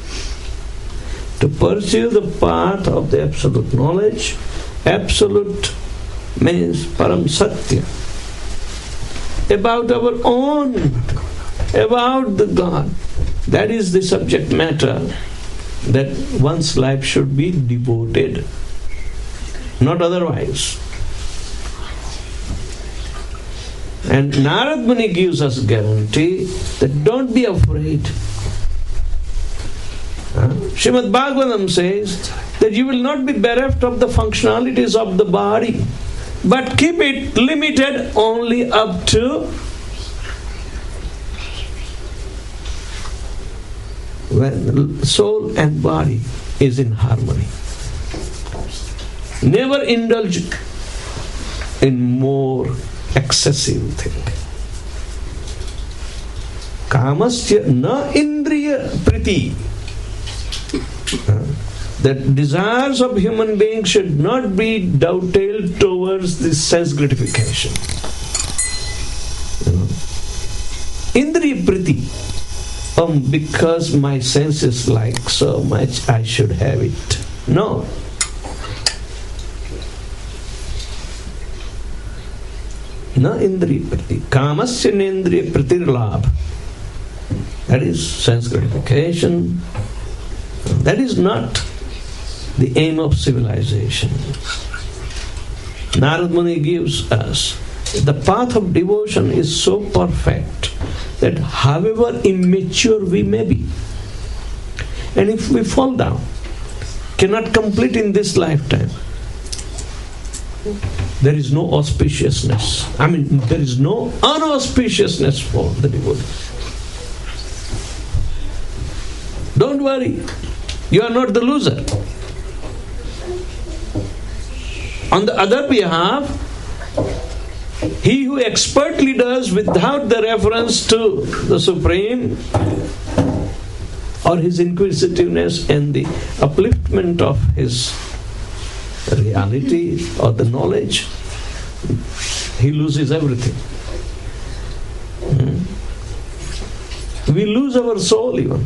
To pursue the path of the absolute knowledge, absolute means Param Satya, about our own, about the God. That is the subject matter that one's life should be devoted, not otherwise. And Narad Muni gives us guarantee that don't be afraid. Srimad Bhagavatam says that you will not be bereft of the functionalities of the body, but keep it limited only up to when soul and body is in harmony. Never indulge in more excessive thing. Kamasya na indriya priti. That desires of human beings should not be dovetailed towards this sense gratification. Indriya priti. Because my senses like so much, I should have it. No. Na indriya priti. Kamasya nendriya pratirlabh. That is sense gratification. That is not the aim of civilization. Narad Muni gives us the path of devotion is so perfect that however immature we may be, and if we fall down, cannot complete in this lifetime, there is no auspiciousness. There is no unauspiciousness for the devotee. Don't worry, you are not the loser. On the other behalf, he who expertly does without the reference to the Supreme or his inquisitiveness and the upliftment of his reality or the knowledge, he loses everything. We lose our soul even.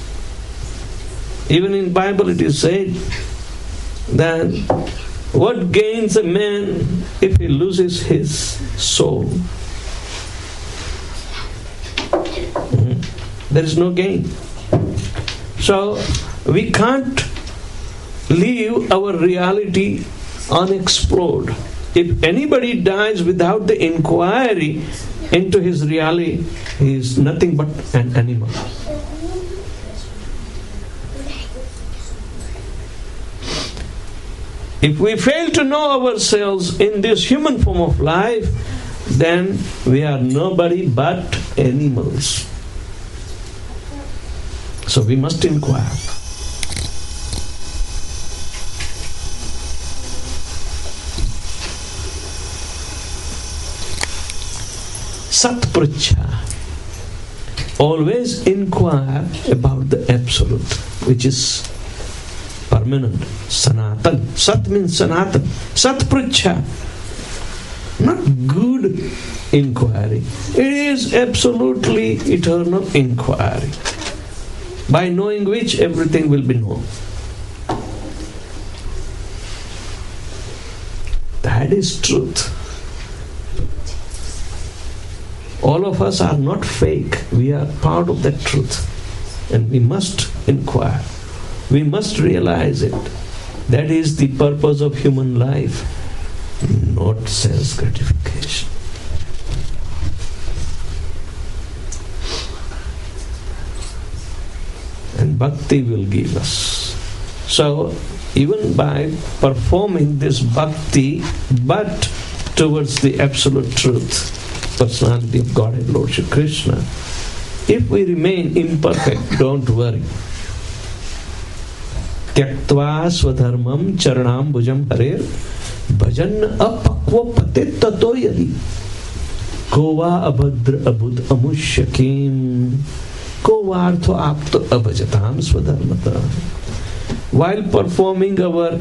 Even in Bible it is said that what gains a man if he loses his soul? There is no gain. So we can't leave our reality unexplored. If anybody dies without the inquiry into his reality, he is nothing but an animal. If we fail to know ourselves in this human form of life, then we are nobody but animals. So we must inquire. Satpracha. always inquire about the Absolute, which is permanent, Sanatan. Sat means Sanatan. Sat Pracha. Not good inquiry. It is absolutely eternal inquiry, by knowing which everything will be known. That is truth. All of us are not fake. We are part of that truth. And we must inquire. We must realize it. That is the purpose of human life, not sense gratification. And bhakti will give us. So, even by performing this bhakti, but towards the absolute truth, personality of Godhead, Lord Shri Krishna, if we remain imperfect, don't worry. Tyaktva swadharmam charanam bhujam harer bhajan apakva patet tato yadi kova abhadra abud amushyakim kovartho apto abhajatam swadharmata. While performing our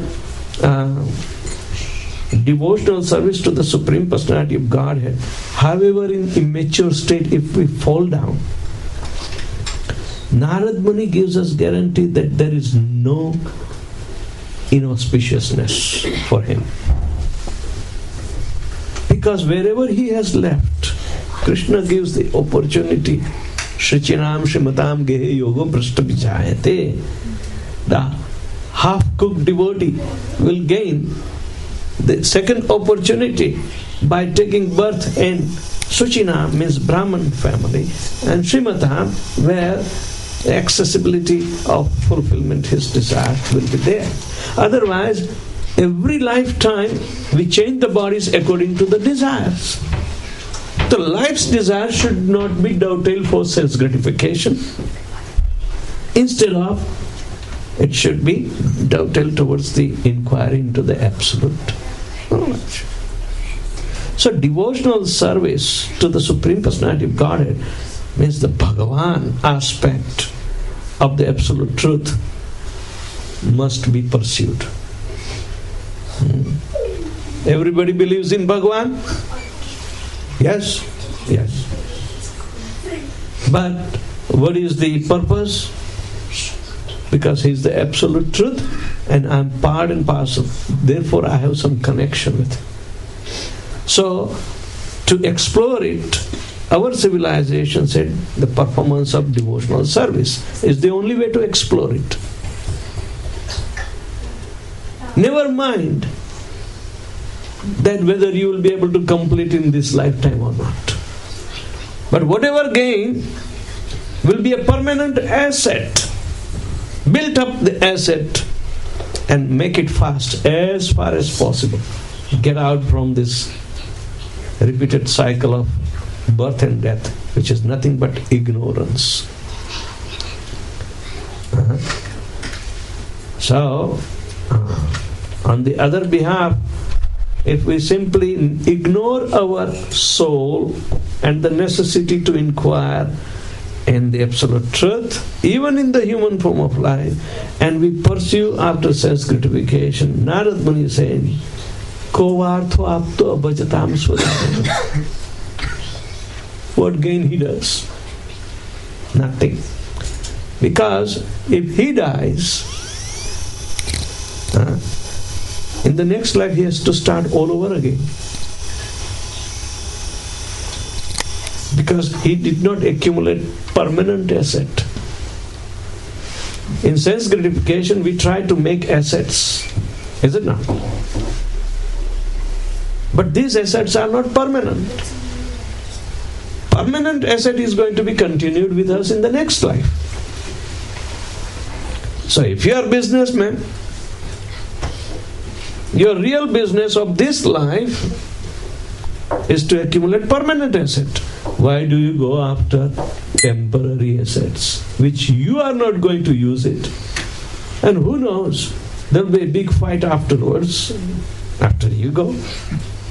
devotional service to the Supreme Personality of Godhead, however in immature state, if we fall down, Narad Muni gives us guarantee that there is no inauspiciousness for him. Because wherever he has left, Krishna gives the opportunity. Shichinam Shrimatam Gehe Yogo Prashta Vijayate. The half-cooked devotee will gain the second opportunity by taking birth in Suchinam, means Brahman family, and Srimatam, where the accessibility of fulfillment, his desire, will be there. Otherwise, every lifetime we change the bodies according to the desires. The life's desire should not be dovetailed for sense gratification. Instead of, it should be dovetailed towards the inquiry into the absolute knowledge. So devotional service to the Supreme Personality of Godhead means the Bhagavan aspect of the absolute truth must be pursued. Everybody believes in Bhagavan? Yes? Yes. But what is the purpose? Because he is the absolute truth and I am part and parcel. Therefore I have some connection with him. So, to explore it, our civilization said the performance of devotional service is the only way to explore it. Never mind that whether you will be able to complete in this lifetime or not. But whatever gain will be a permanent asset. Build up the asset and make it fast as far as possible. Get out from this repeated cycle of birth and death, which is nothing but ignorance. So, on the other behalf, if we simply ignore our soul and the necessity to inquire in the absolute truth, even in the human form of life, and we pursue after sense gratification, Narad Muni is saying, Kovartho apto abhajatam swadharmata. What gain he does? Nothing. Because if he dies, in the next life he has to start all over again. Because he did not accumulate permanent asset. In sense gratification we try to make assets, is it not? But these assets are not permanent. Permanent asset is going to be continued with us in the next life. So if you are a businessman, your real business of this life is to accumulate permanent asset. Why do you go after temporary assets which you are not going to use it? And who knows, there will be a big fight afterwards, after you go,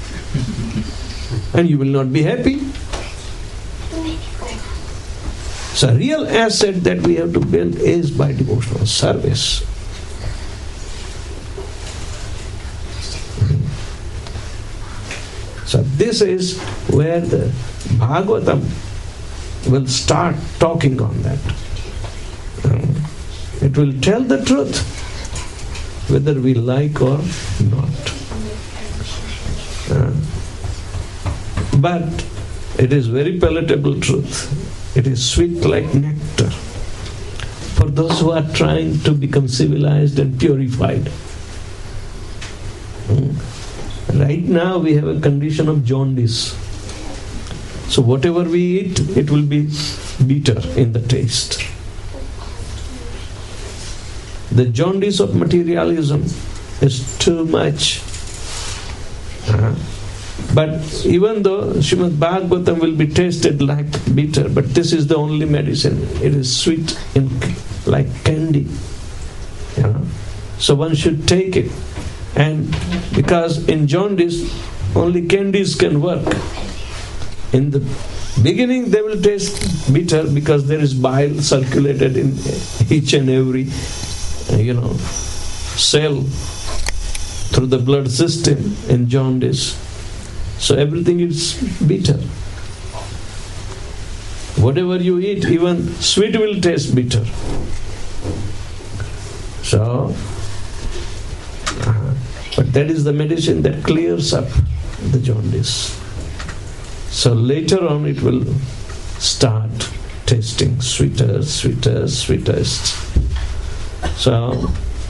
and you will not be happy. So real asset that we have to build is by devotional service. So this is where the Bhagavatam will start talking on that. It will tell the truth, whether we like or not. But it is very palatable truth. It is sweet like nectar for those who are trying to become civilized and purified. Right now we have a condition of jaundice. So whatever we eat, it will be bitter in the taste. The jaundice of materialism is too much. But even though Srimad Bhagavatam will be tasted like bitter, but this is the only medicine. It is sweet like candy. So one should take it. And because in jaundice, only candies can work. In the beginning, they will taste bitter because there is bile circulated in each and every, cell through the blood system in jaundice. So everything is bitter. Whatever you eat, even sweet will taste bitter. So, but that is the medicine that clears up the jaundice. So later on it will start tasting sweeter, sweetest. So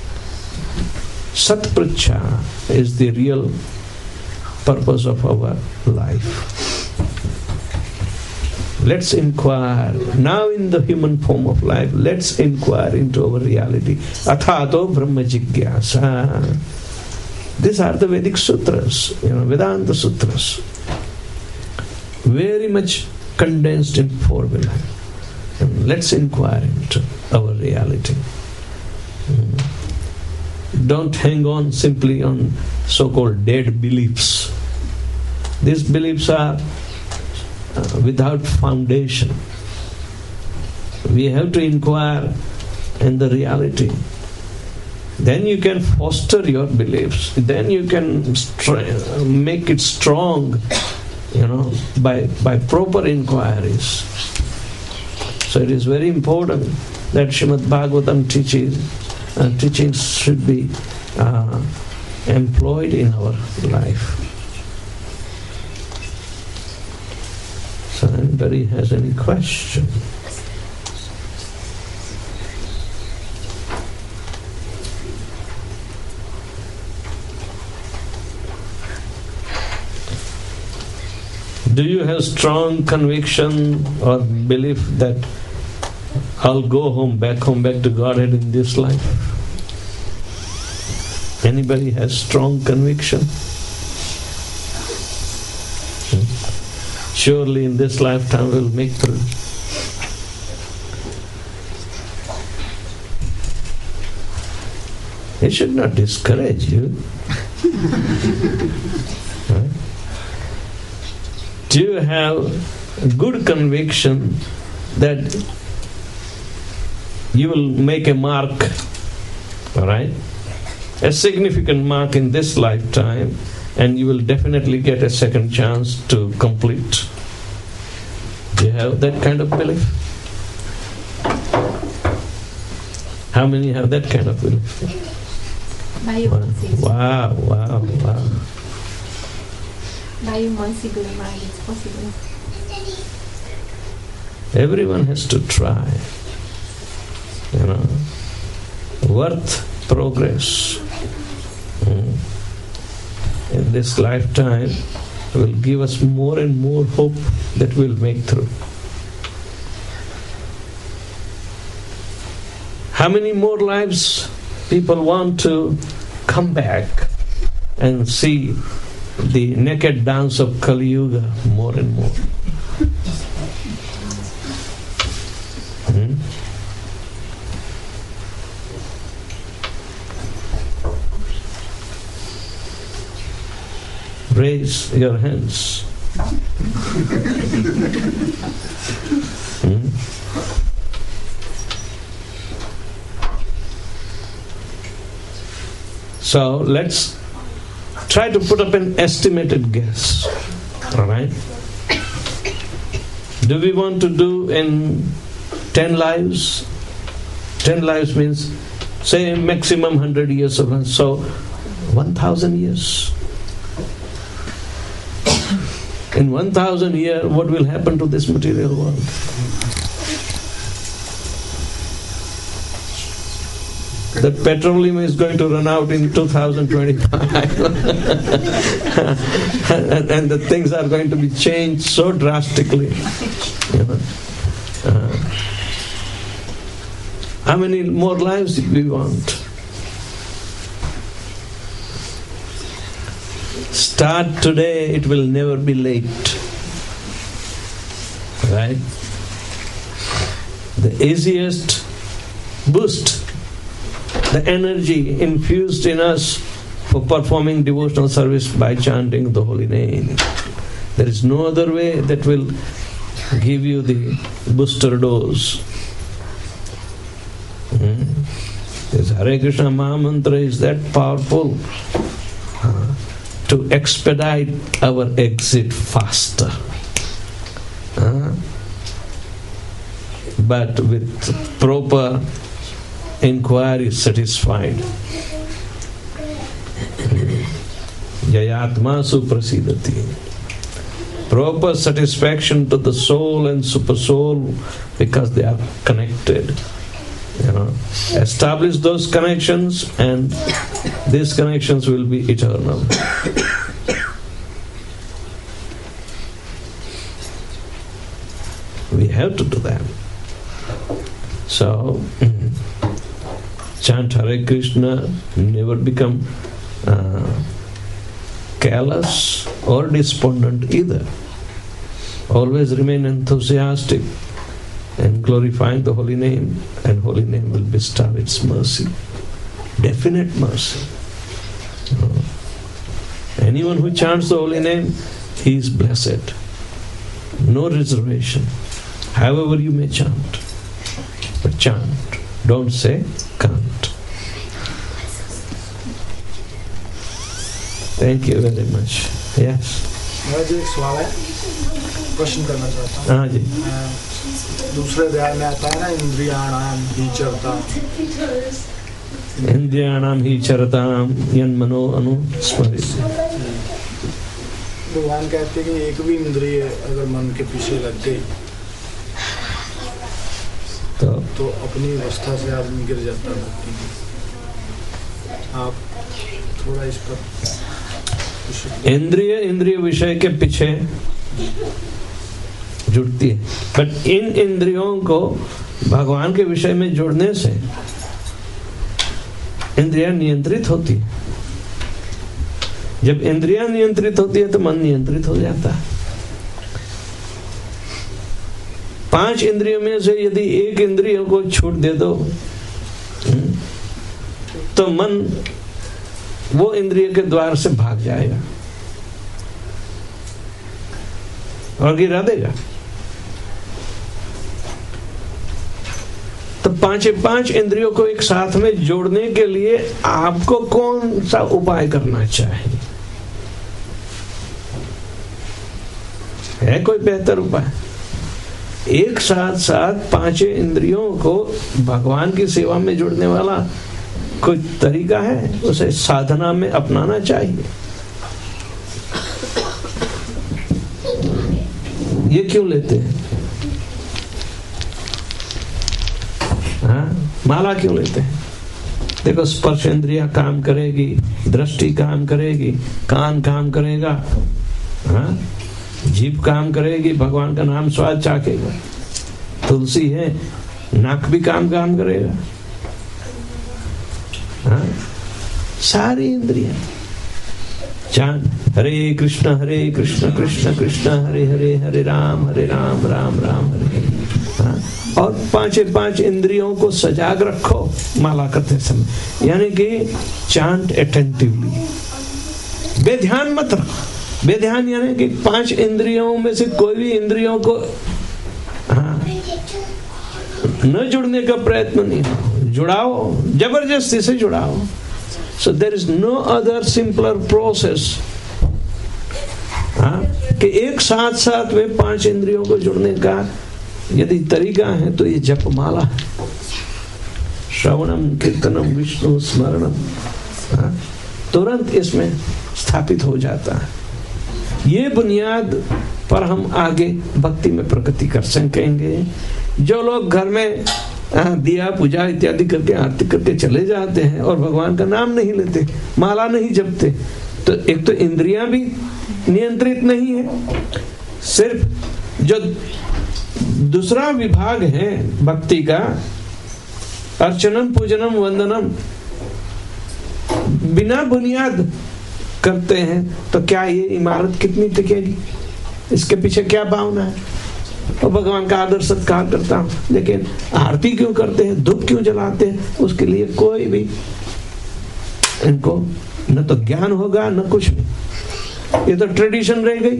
Satpracha is the real purpose of our life. Let's inquire. Now in the human form of life, let's inquire into our reality. Athato Brahma Jigyasa. These are the Vedic sutras, Vedanta sutras. Very much condensed in formula. Let's inquire into our reality. Don't hang on simply on so-called dead beliefs. These beliefs are without foundation. We have to inquire in the reality. Then you can foster your beliefs. Then you can make it strong, by proper inquiries. So it is very important that Srimad Bhagavatam teachings should be employed in our life. So anybody has any question? Do you have strong conviction or belief that I'll go back to Godhead in this life? Anybody has strong conviction? Surely in this lifetime we'll make through. It should not discourage you. Right? Do you have good conviction that you will make a mark, alright? A significant mark in this lifetime, and you will definitely get a second chance to complete. Do you have that kind of belief? How many have that kind of belief? Wow. It's possible. Everyone has to try. Worth progress in this lifetime will give us more and more hope that we'll make through. How many more lives people want to come back and see the naked dance of Kali Yuga more and more? Raise your hands. So let's try to put up an estimated guess. Alright? Do we want to do in 10 lives? 10 lives means, say, maximum 100 years of life. So 1,000 years. In 1,000 years, what will happen to this material world? The petroleum is going to run out in 2025 and the things are going to be changed so drastically. How many more lives do we want? Start today, it will never be late. Right? The easiest boost, the energy infused in us for performing devotional service by chanting the holy name. There is no other way that will give you the booster dose. This Hare Krishna Maha Mantra is that powerful to expedite our exit faster. But with proper inquiry satisfied. Yayatma suprasidati. Proper satisfaction to the soul and super soul because they are connected. Establish those connections and these connections will be eternal. We have to do that. So, chant Hare Krishna, never become callous or despondent either. Always remain enthusiastic and glorifying the holy name, and holy name will bestow its mercy. Definite mercy. Anyone who chants the holy name, he is blessed. No reservation. However you may chant. But chant. Don't say can't. Thank you very much. Yes. मुझे एक सवाल है, प्रश्न करना चाहता हूँ। हाँ जी। दूसरे अध्याय में आता है ना, इंद्रियाणाम ही चरता। इंद्रियाणाम ही चरताम यन्मनो अनुस्मरति। भगवान कहते हैं कि एक भी इंद्रिय अगर मन के पीछे लग गई तो अपनी अवस्था से आदमी गिर जाता है भक्ति में। आप थोड़ा इस पर। इंद्रिय विषय के पीछे जुड़ती है, बट इन इंद्रियों को भगवान के विषय में जोड़ने से इंद्रियां नियंत्रित होती है। जब इंद्रियां नियंत्रित होती है तो मन नियंत्रित हो जाता है। 5 इंद्रियों में से यदि एक इंद्रियों को छूट दे दो तो मन वो इंद्रिय के द्वार से भाग जाएगा और गिरा देगा। तो 5 इंद्रियों को एक साथ में जोड़ने के लिए आपको कौन सा उपाय करना चाहिए? है कोई बेहतर उपाय? एक साथ 5 इंद्रियों को भगवान की सेवा में जोड़ने वाला कोई तरीका है? उसे साधना में अपनाना चाहिए। ये क्यों लेते हैं? माला क्यों लेते हैं? देखो, स्पर्श इंद्रिया काम करेगी, दृष्टि काम करेगी, कान काम करेगा, जीभ काम करेगी, भगवान का नाम स्वाद चाखेगा, तुलसी है, नाक भी काम करेगा। सारी इंद्रियां चांद हरे कृष्ण कृष्ण कृष्ण हरे हरे, हरे राम राम राम हरे। और 5 इंद्रियों को सजाग रखो माला करते समय, यानी कि चांट अटेंटिवली, बेध्यान मत रखो। बेध्यान यानी कि 5 इंद्रियों में से कोई भी इंद्रियों को न जुड़ने का प्रयत्न नहीं हो, जुड़ाओ, जबरदस्ती से जुड़ाओ। So there is no other simpler process. कि एक साथ साथ में 5 इंद्रियों को जुड़ने का यदि तरीका है तो ये जपमाला है। श्रवणम कीर्तनम विष्णु स्मरणम, तुरंत इसमें स्थापित हो जाता है। ये बुनियाद पर हम आगे भक्ति में प्रगति कर सकेंगे। जो लोग घर में दिया पूजा इत्यादि करके आरती करके चले जाते हैं और भगवान का नाम नहीं लेते, माला नहीं जपते, तो एक तो इंद्रियां भी नियंत्रित नहीं है। सिर्फ जो दूसरा विभाग है भक्ति का, अर्चनम पूजनम वंदनम, बिना बुनियाद करते हैं तो क्या ये इमारत कितनी टिकेगी? इसके पीछे क्या भावना है? और भगवान का आदर सत्कार करता हूं, लेकिन आरती क्यों करते हैं, धूप क्यों जलाते हैं? उसके लिए कोई भी इनको न तो ज्ञान होगा न कुछ भी। ये तो ट्रेडिशन रह गई।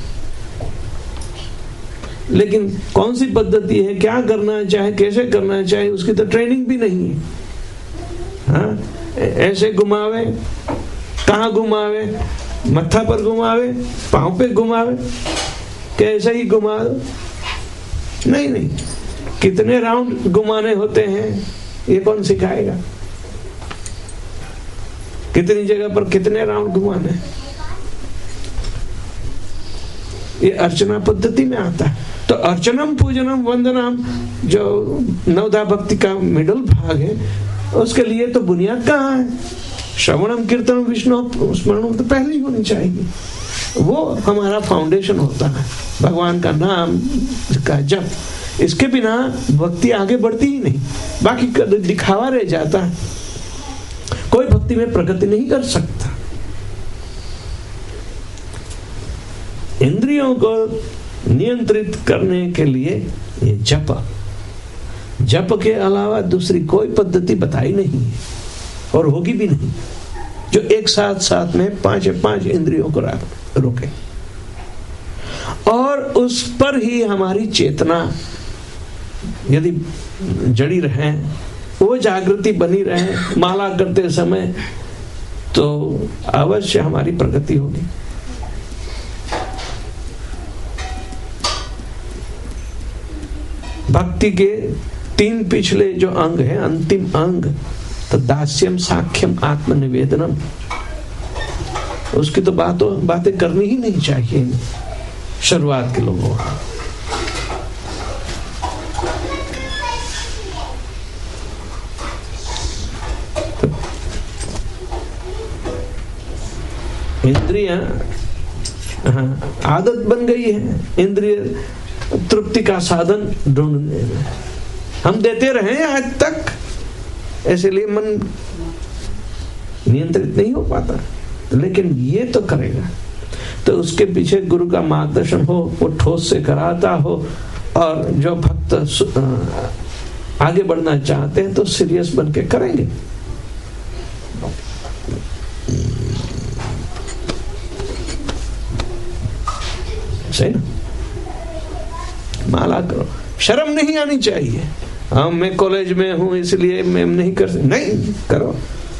लेकिन कौन सी पद्धति है, क्या करना चाहे, कैसे करना चाहे, उसकी तो ट्रेनिंग भी नहीं है। हाँ, ऐसे घुमावे, कहाँ घुमावे, मत्था पर घुमावे, पांव पे घुमावे, कैसे ही घुमा दो? नहीं, कितने राउंड घुमाने होते हैं ये कौन सिखाएगा? कितनी जगह पर कितने राउंड घुमाने? ये अर्चना पद्धति में आता है। तो अर्चनम पूजनम वंदनम जो नवधा भक्ति का मिडल भाग है, उसके लिए तो बुनियाद कहाँ है? श्रवणम कीर्तनम विष्णु स्मरणम तो पहले ही होनी चाहिए। वो हमारा फाउंडेशन होता है, भगवान का नाम का जप। इसके बिना भक्ति आगे बढ़ती ही नहीं, बाकी दिखावा रह जाता है। कोई भक्ति में प्रगति नहीं कर सकता। इंद्रियों को नियंत्रित करने के लिए ये जप के अलावा दूसरी कोई पद्धति बताई नहीं है और होगी भी नहीं, जो एक साथ में 5 इंद्रियों को रोके। और उस पर ही हमारी चेतना यदि जड़ी रहे, वो जागृति बनी रहे माला करते समय, तो अवश्य हमारी प्रगति होगी। भक्ति के 3 पिछले जो अंग है, अंतिम अंग तो दास्यम साख्यम आत्मनिवेदनम, उसकी तो बातें करनी ही नहीं चाहिए शुरुआत के लोगों को। इंद्रियां आदत बन गई है, इंद्रिय तृप्ति का साधन ढूंढने में हम देते रहे आज तक, इसलिए मन नियंत्रित नहीं हो पाता। लेकिन ये तो करेगा, तो उसके पीछे गुरु का मार्गदर्शन हो, वो ठोस से कराता हो, और जो भक्त आगे बढ़ना चाहते हैं तो सीरियस बन के करेंगे। सही ना? माला करो, शर्म नहीं आनी चाहिए। हाँ, मैं कॉलेज में हूं इसलिए मैं नहीं कर सकता, नहीं करो।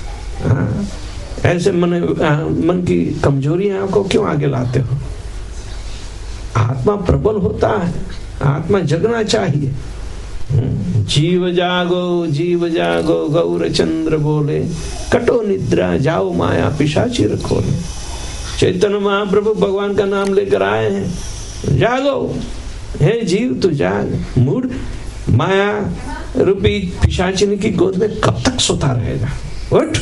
ऐसे मन की कमजोरियां को क्यों आगे लाते हो? आत्मा प्रबल होता है, आत्मा जगना चाहिए। जीव जागो गौर चंद्र बोले, कटो निद्रा जाओ माया पिशाची रखोले। चैतन्य महाप्रभु भगवान का नाम लेकर आए हैं, जागो हे जीव तू जाग, मूड माया रूपी पिशाचिनी की गोद में कब तक सोता रहेगा? उठ,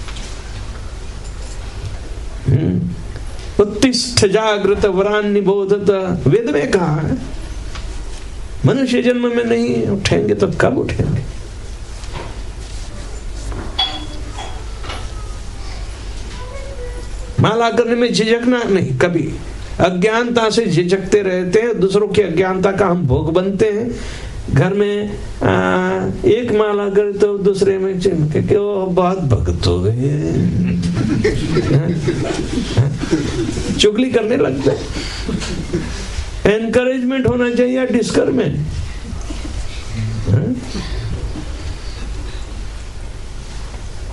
उत्तिष्ठ जागृत वरान निबोधत, वेद में कहा है। मनुष्य जन्म में नहीं उठेंगे तो कब उठेंगे? माला करने में झिझकना नहीं कभी। अज्ञानता से झिझकते रहते हैं, दूसरों की अज्ञानता का हम भोग बनते हैं। घर में एक माला करे तो दूसरे में चिमके कि वो बहुत भक्त हो गए, चुगली करने लगते हैं। एनकरेजमेंट होना चाहिए या डिस्करेजमेंट?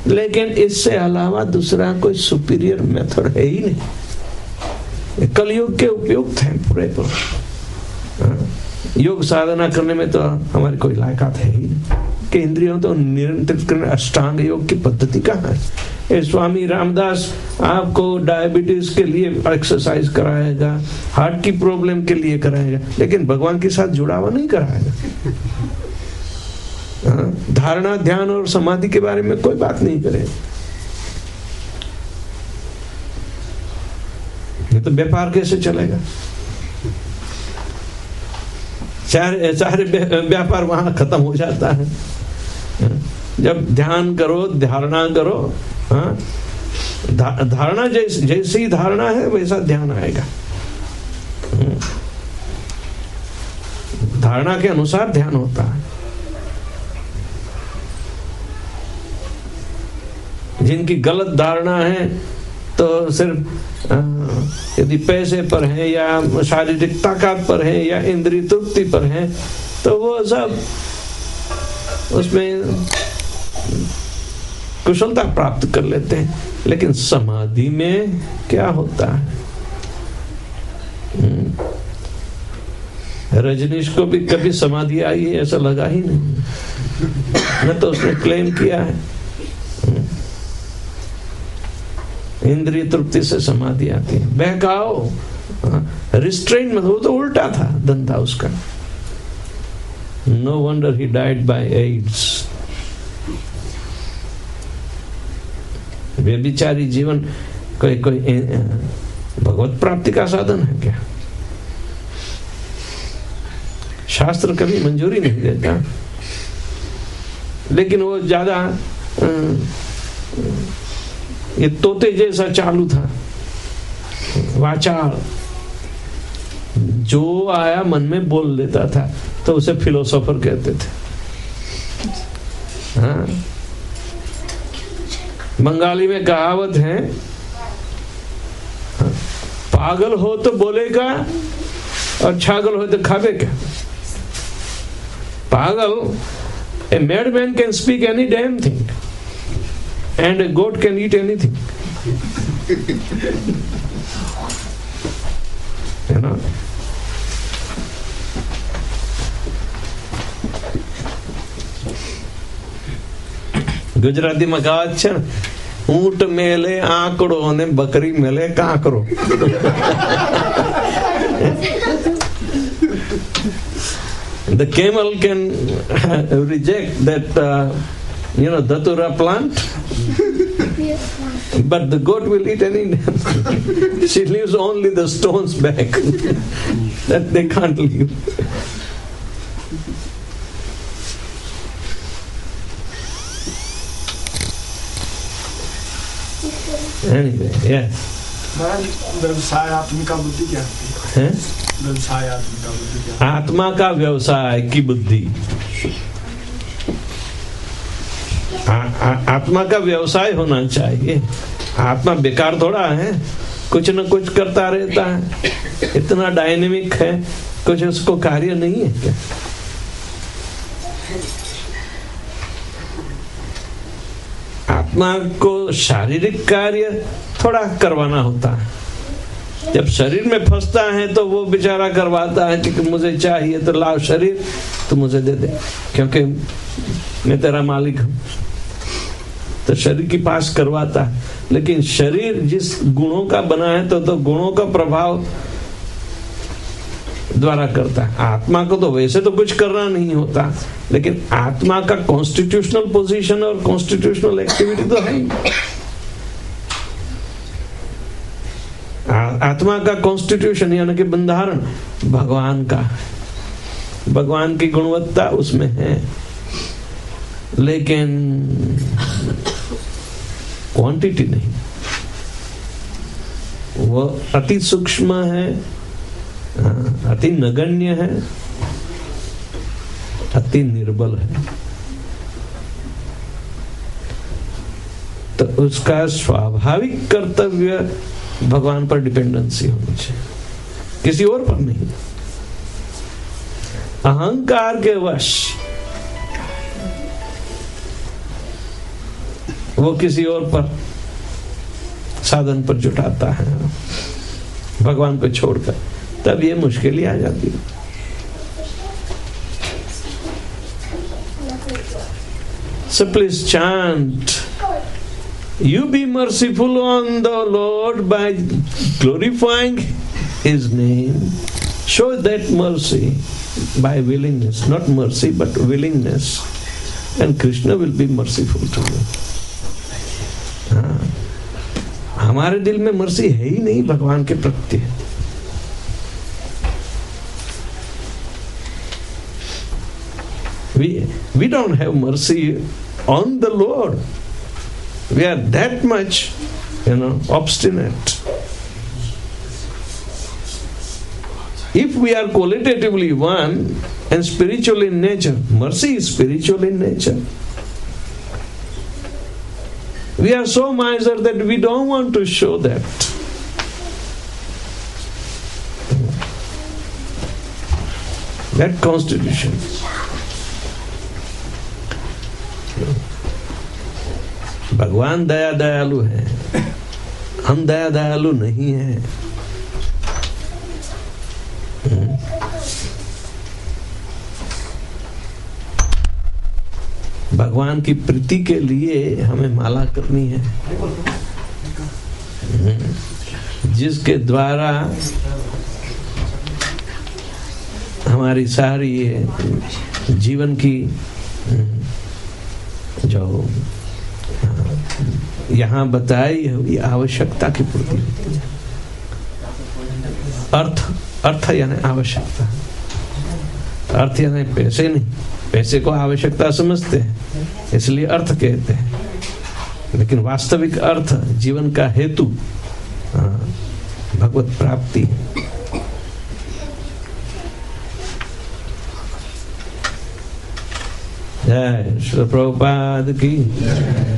लेकिन इससे अलावा दूसरा कोई सुपीरियर मेथड है ही नहीं। कलयुग के उपयुक्त हैं पूरे पर। योग साधना करने में तो हमारी कोई लायकात है ही नहीं कि इंद्रियों तो नियंत्रित करने। अष्टांग योग की पद्धति कहाँ है? स्वामी रामदास आपको डायबिटीज के लिए एक्सरसाइज कराएगा, हार्ट की प्रॉब्लम के लिए कराएगा, लेकिन भगवान के साथ जुड़ावा नहीं कराएगा। धारणा, ध्यान और समाधि के बारे में कोई बात नहीं करे। ये तो व्यापार कैसे चलेगा? सारे व्यापार वहां खत्म हो जाता है। जब ध्यान करो, धारणा करो, धारणा जैसी धारणा है वैसा ध्यान आएगा। धारणा के अनुसार ध्यान होता है। जिनकी गलत धारणा है तो सिर्फ यदि पैसे पर है या शारीरिक ताकत पर है या इंद्रिय तृप्ति पर है तो वो सब उसमें कुशलता प्राप्त कर लेते हैं, लेकिन समाधि में क्या होता है? रजनीश को भी कभी समाधि आई है ऐसा लगा ही नहीं, न तो उसने क्लेम किया है। इंद्रिय तृप्ति से समाधि आती है। बहकाओ, रिस्ट्रेन में, वो तो उल्टा था धंधा उसका। No wonder he died by AIDS. व्यभिचारी जीवन कोई भगवत प्राप्ति का साधन है क्या? शास्त्र कभी मंजूरी नहीं देता, लेकिन वो ज्यादा ये तोते जैसा चालू था वाचाल, जो आया मन में बोल देता था, तो उसे फिलोसोफर कहते थे। हाँ, बंगाली में कहावत है, पागल हो तो बोलेगा और छागल हो तो खावे क्या? पागल, a madman can speak any damn thing and a goat can eat anything. You know? Gujarati में कहावत છે, ऊंट मेले आंकड़ो ने बकरी मेले कांकरो। The camel can reject that datura plant, but the goat will eat any. She leaves only the stones back that they can't leave. Anyway, yes. व्यवसाय आत्मिका बुद्धि क्या है? व्यवसाय आत्मिका बुद्धि क्या? आत्मा का व्यवसाय की बुद्धि। आत्मा का व्यवसाय होना चाहिए। आत्मा बेकार थोड़ा है, कुछ न कुछ करता रहता है, इतना डायनेमिक है, कुछ उसको कार्य नहीं है क्या? आत्मा को शारीरिक कार्य थोड़ा करवाना होता है। जब शरीर में फंसता है तो वो बेचारा करवाता है कि मुझे चाहिए तो लाओ शरीर, तो मुझे दे दे क्योंकि मैं तेरा मालिक हूं, तो शरीर के पास करवाता है। लेकिन शरीर जिस गुणों का बना है तो गुणों का प्रभाव द्वारा करता है। आत्मा को तो वैसे तो कुछ करना नहीं होता, लेकिन आत्मा का कॉन्स्टिट्यूशनल पोजीशन और कॉन्स्टिट्यूशनल एक्टिविटी तो है। आत्मा का कॉन्स्टिट्यूशन यानी कि बंधारण भगवान का, भगवान की गुणवत्ता उसमें है, लेकिन क्वांटिटी नहीं। वो अति सूक्ष्म है, अति नगण्य है, अति निर्बल है। तो उसका स्वाभाविक कर्तव्य भगवान पर डिपेंडेंसी होनी चाहिए, किसी और पर नहीं। अहंकार के वश वो किसी और पर साधन पर जुटाता है भगवान को छोड़कर, तब ये मुश्किल ही आ जाती है। So please chant, you be merciful on the Lord by glorifying His name. Show that mercy by willingness, not mercy but willingness, and Krishna will be merciful to you. हमारे दिल में मर्सी है ही नहीं भगवान के प्रति। We don't have mercy on the Lord. We are that much, obstinate. If we are qualitatively one and spiritual in nature, mercy is spiritual in nature. We are so miser that we don't want to show that. That constitution. भगवान दया दयालु है, हम दया दयालु नहीं हैं। भगवान की प्रीति के लिए हमें माला करनी है, जिसके द्वारा हमारी सारी जीवन की जो यहाँ बताई हुई आवश्यकता की पूर्ति होती है। अर्थ यानी आवश्यकता, अर्थ यानी पैसे नहीं, पैसे को आवश्यकता समझते हैं इसलिए अर्थ कहते हैं, लेकिन वास्तविक अर्थ जीवन का हेतु भगवत प्राप्ति है। जय श्री प्रभुपाद की।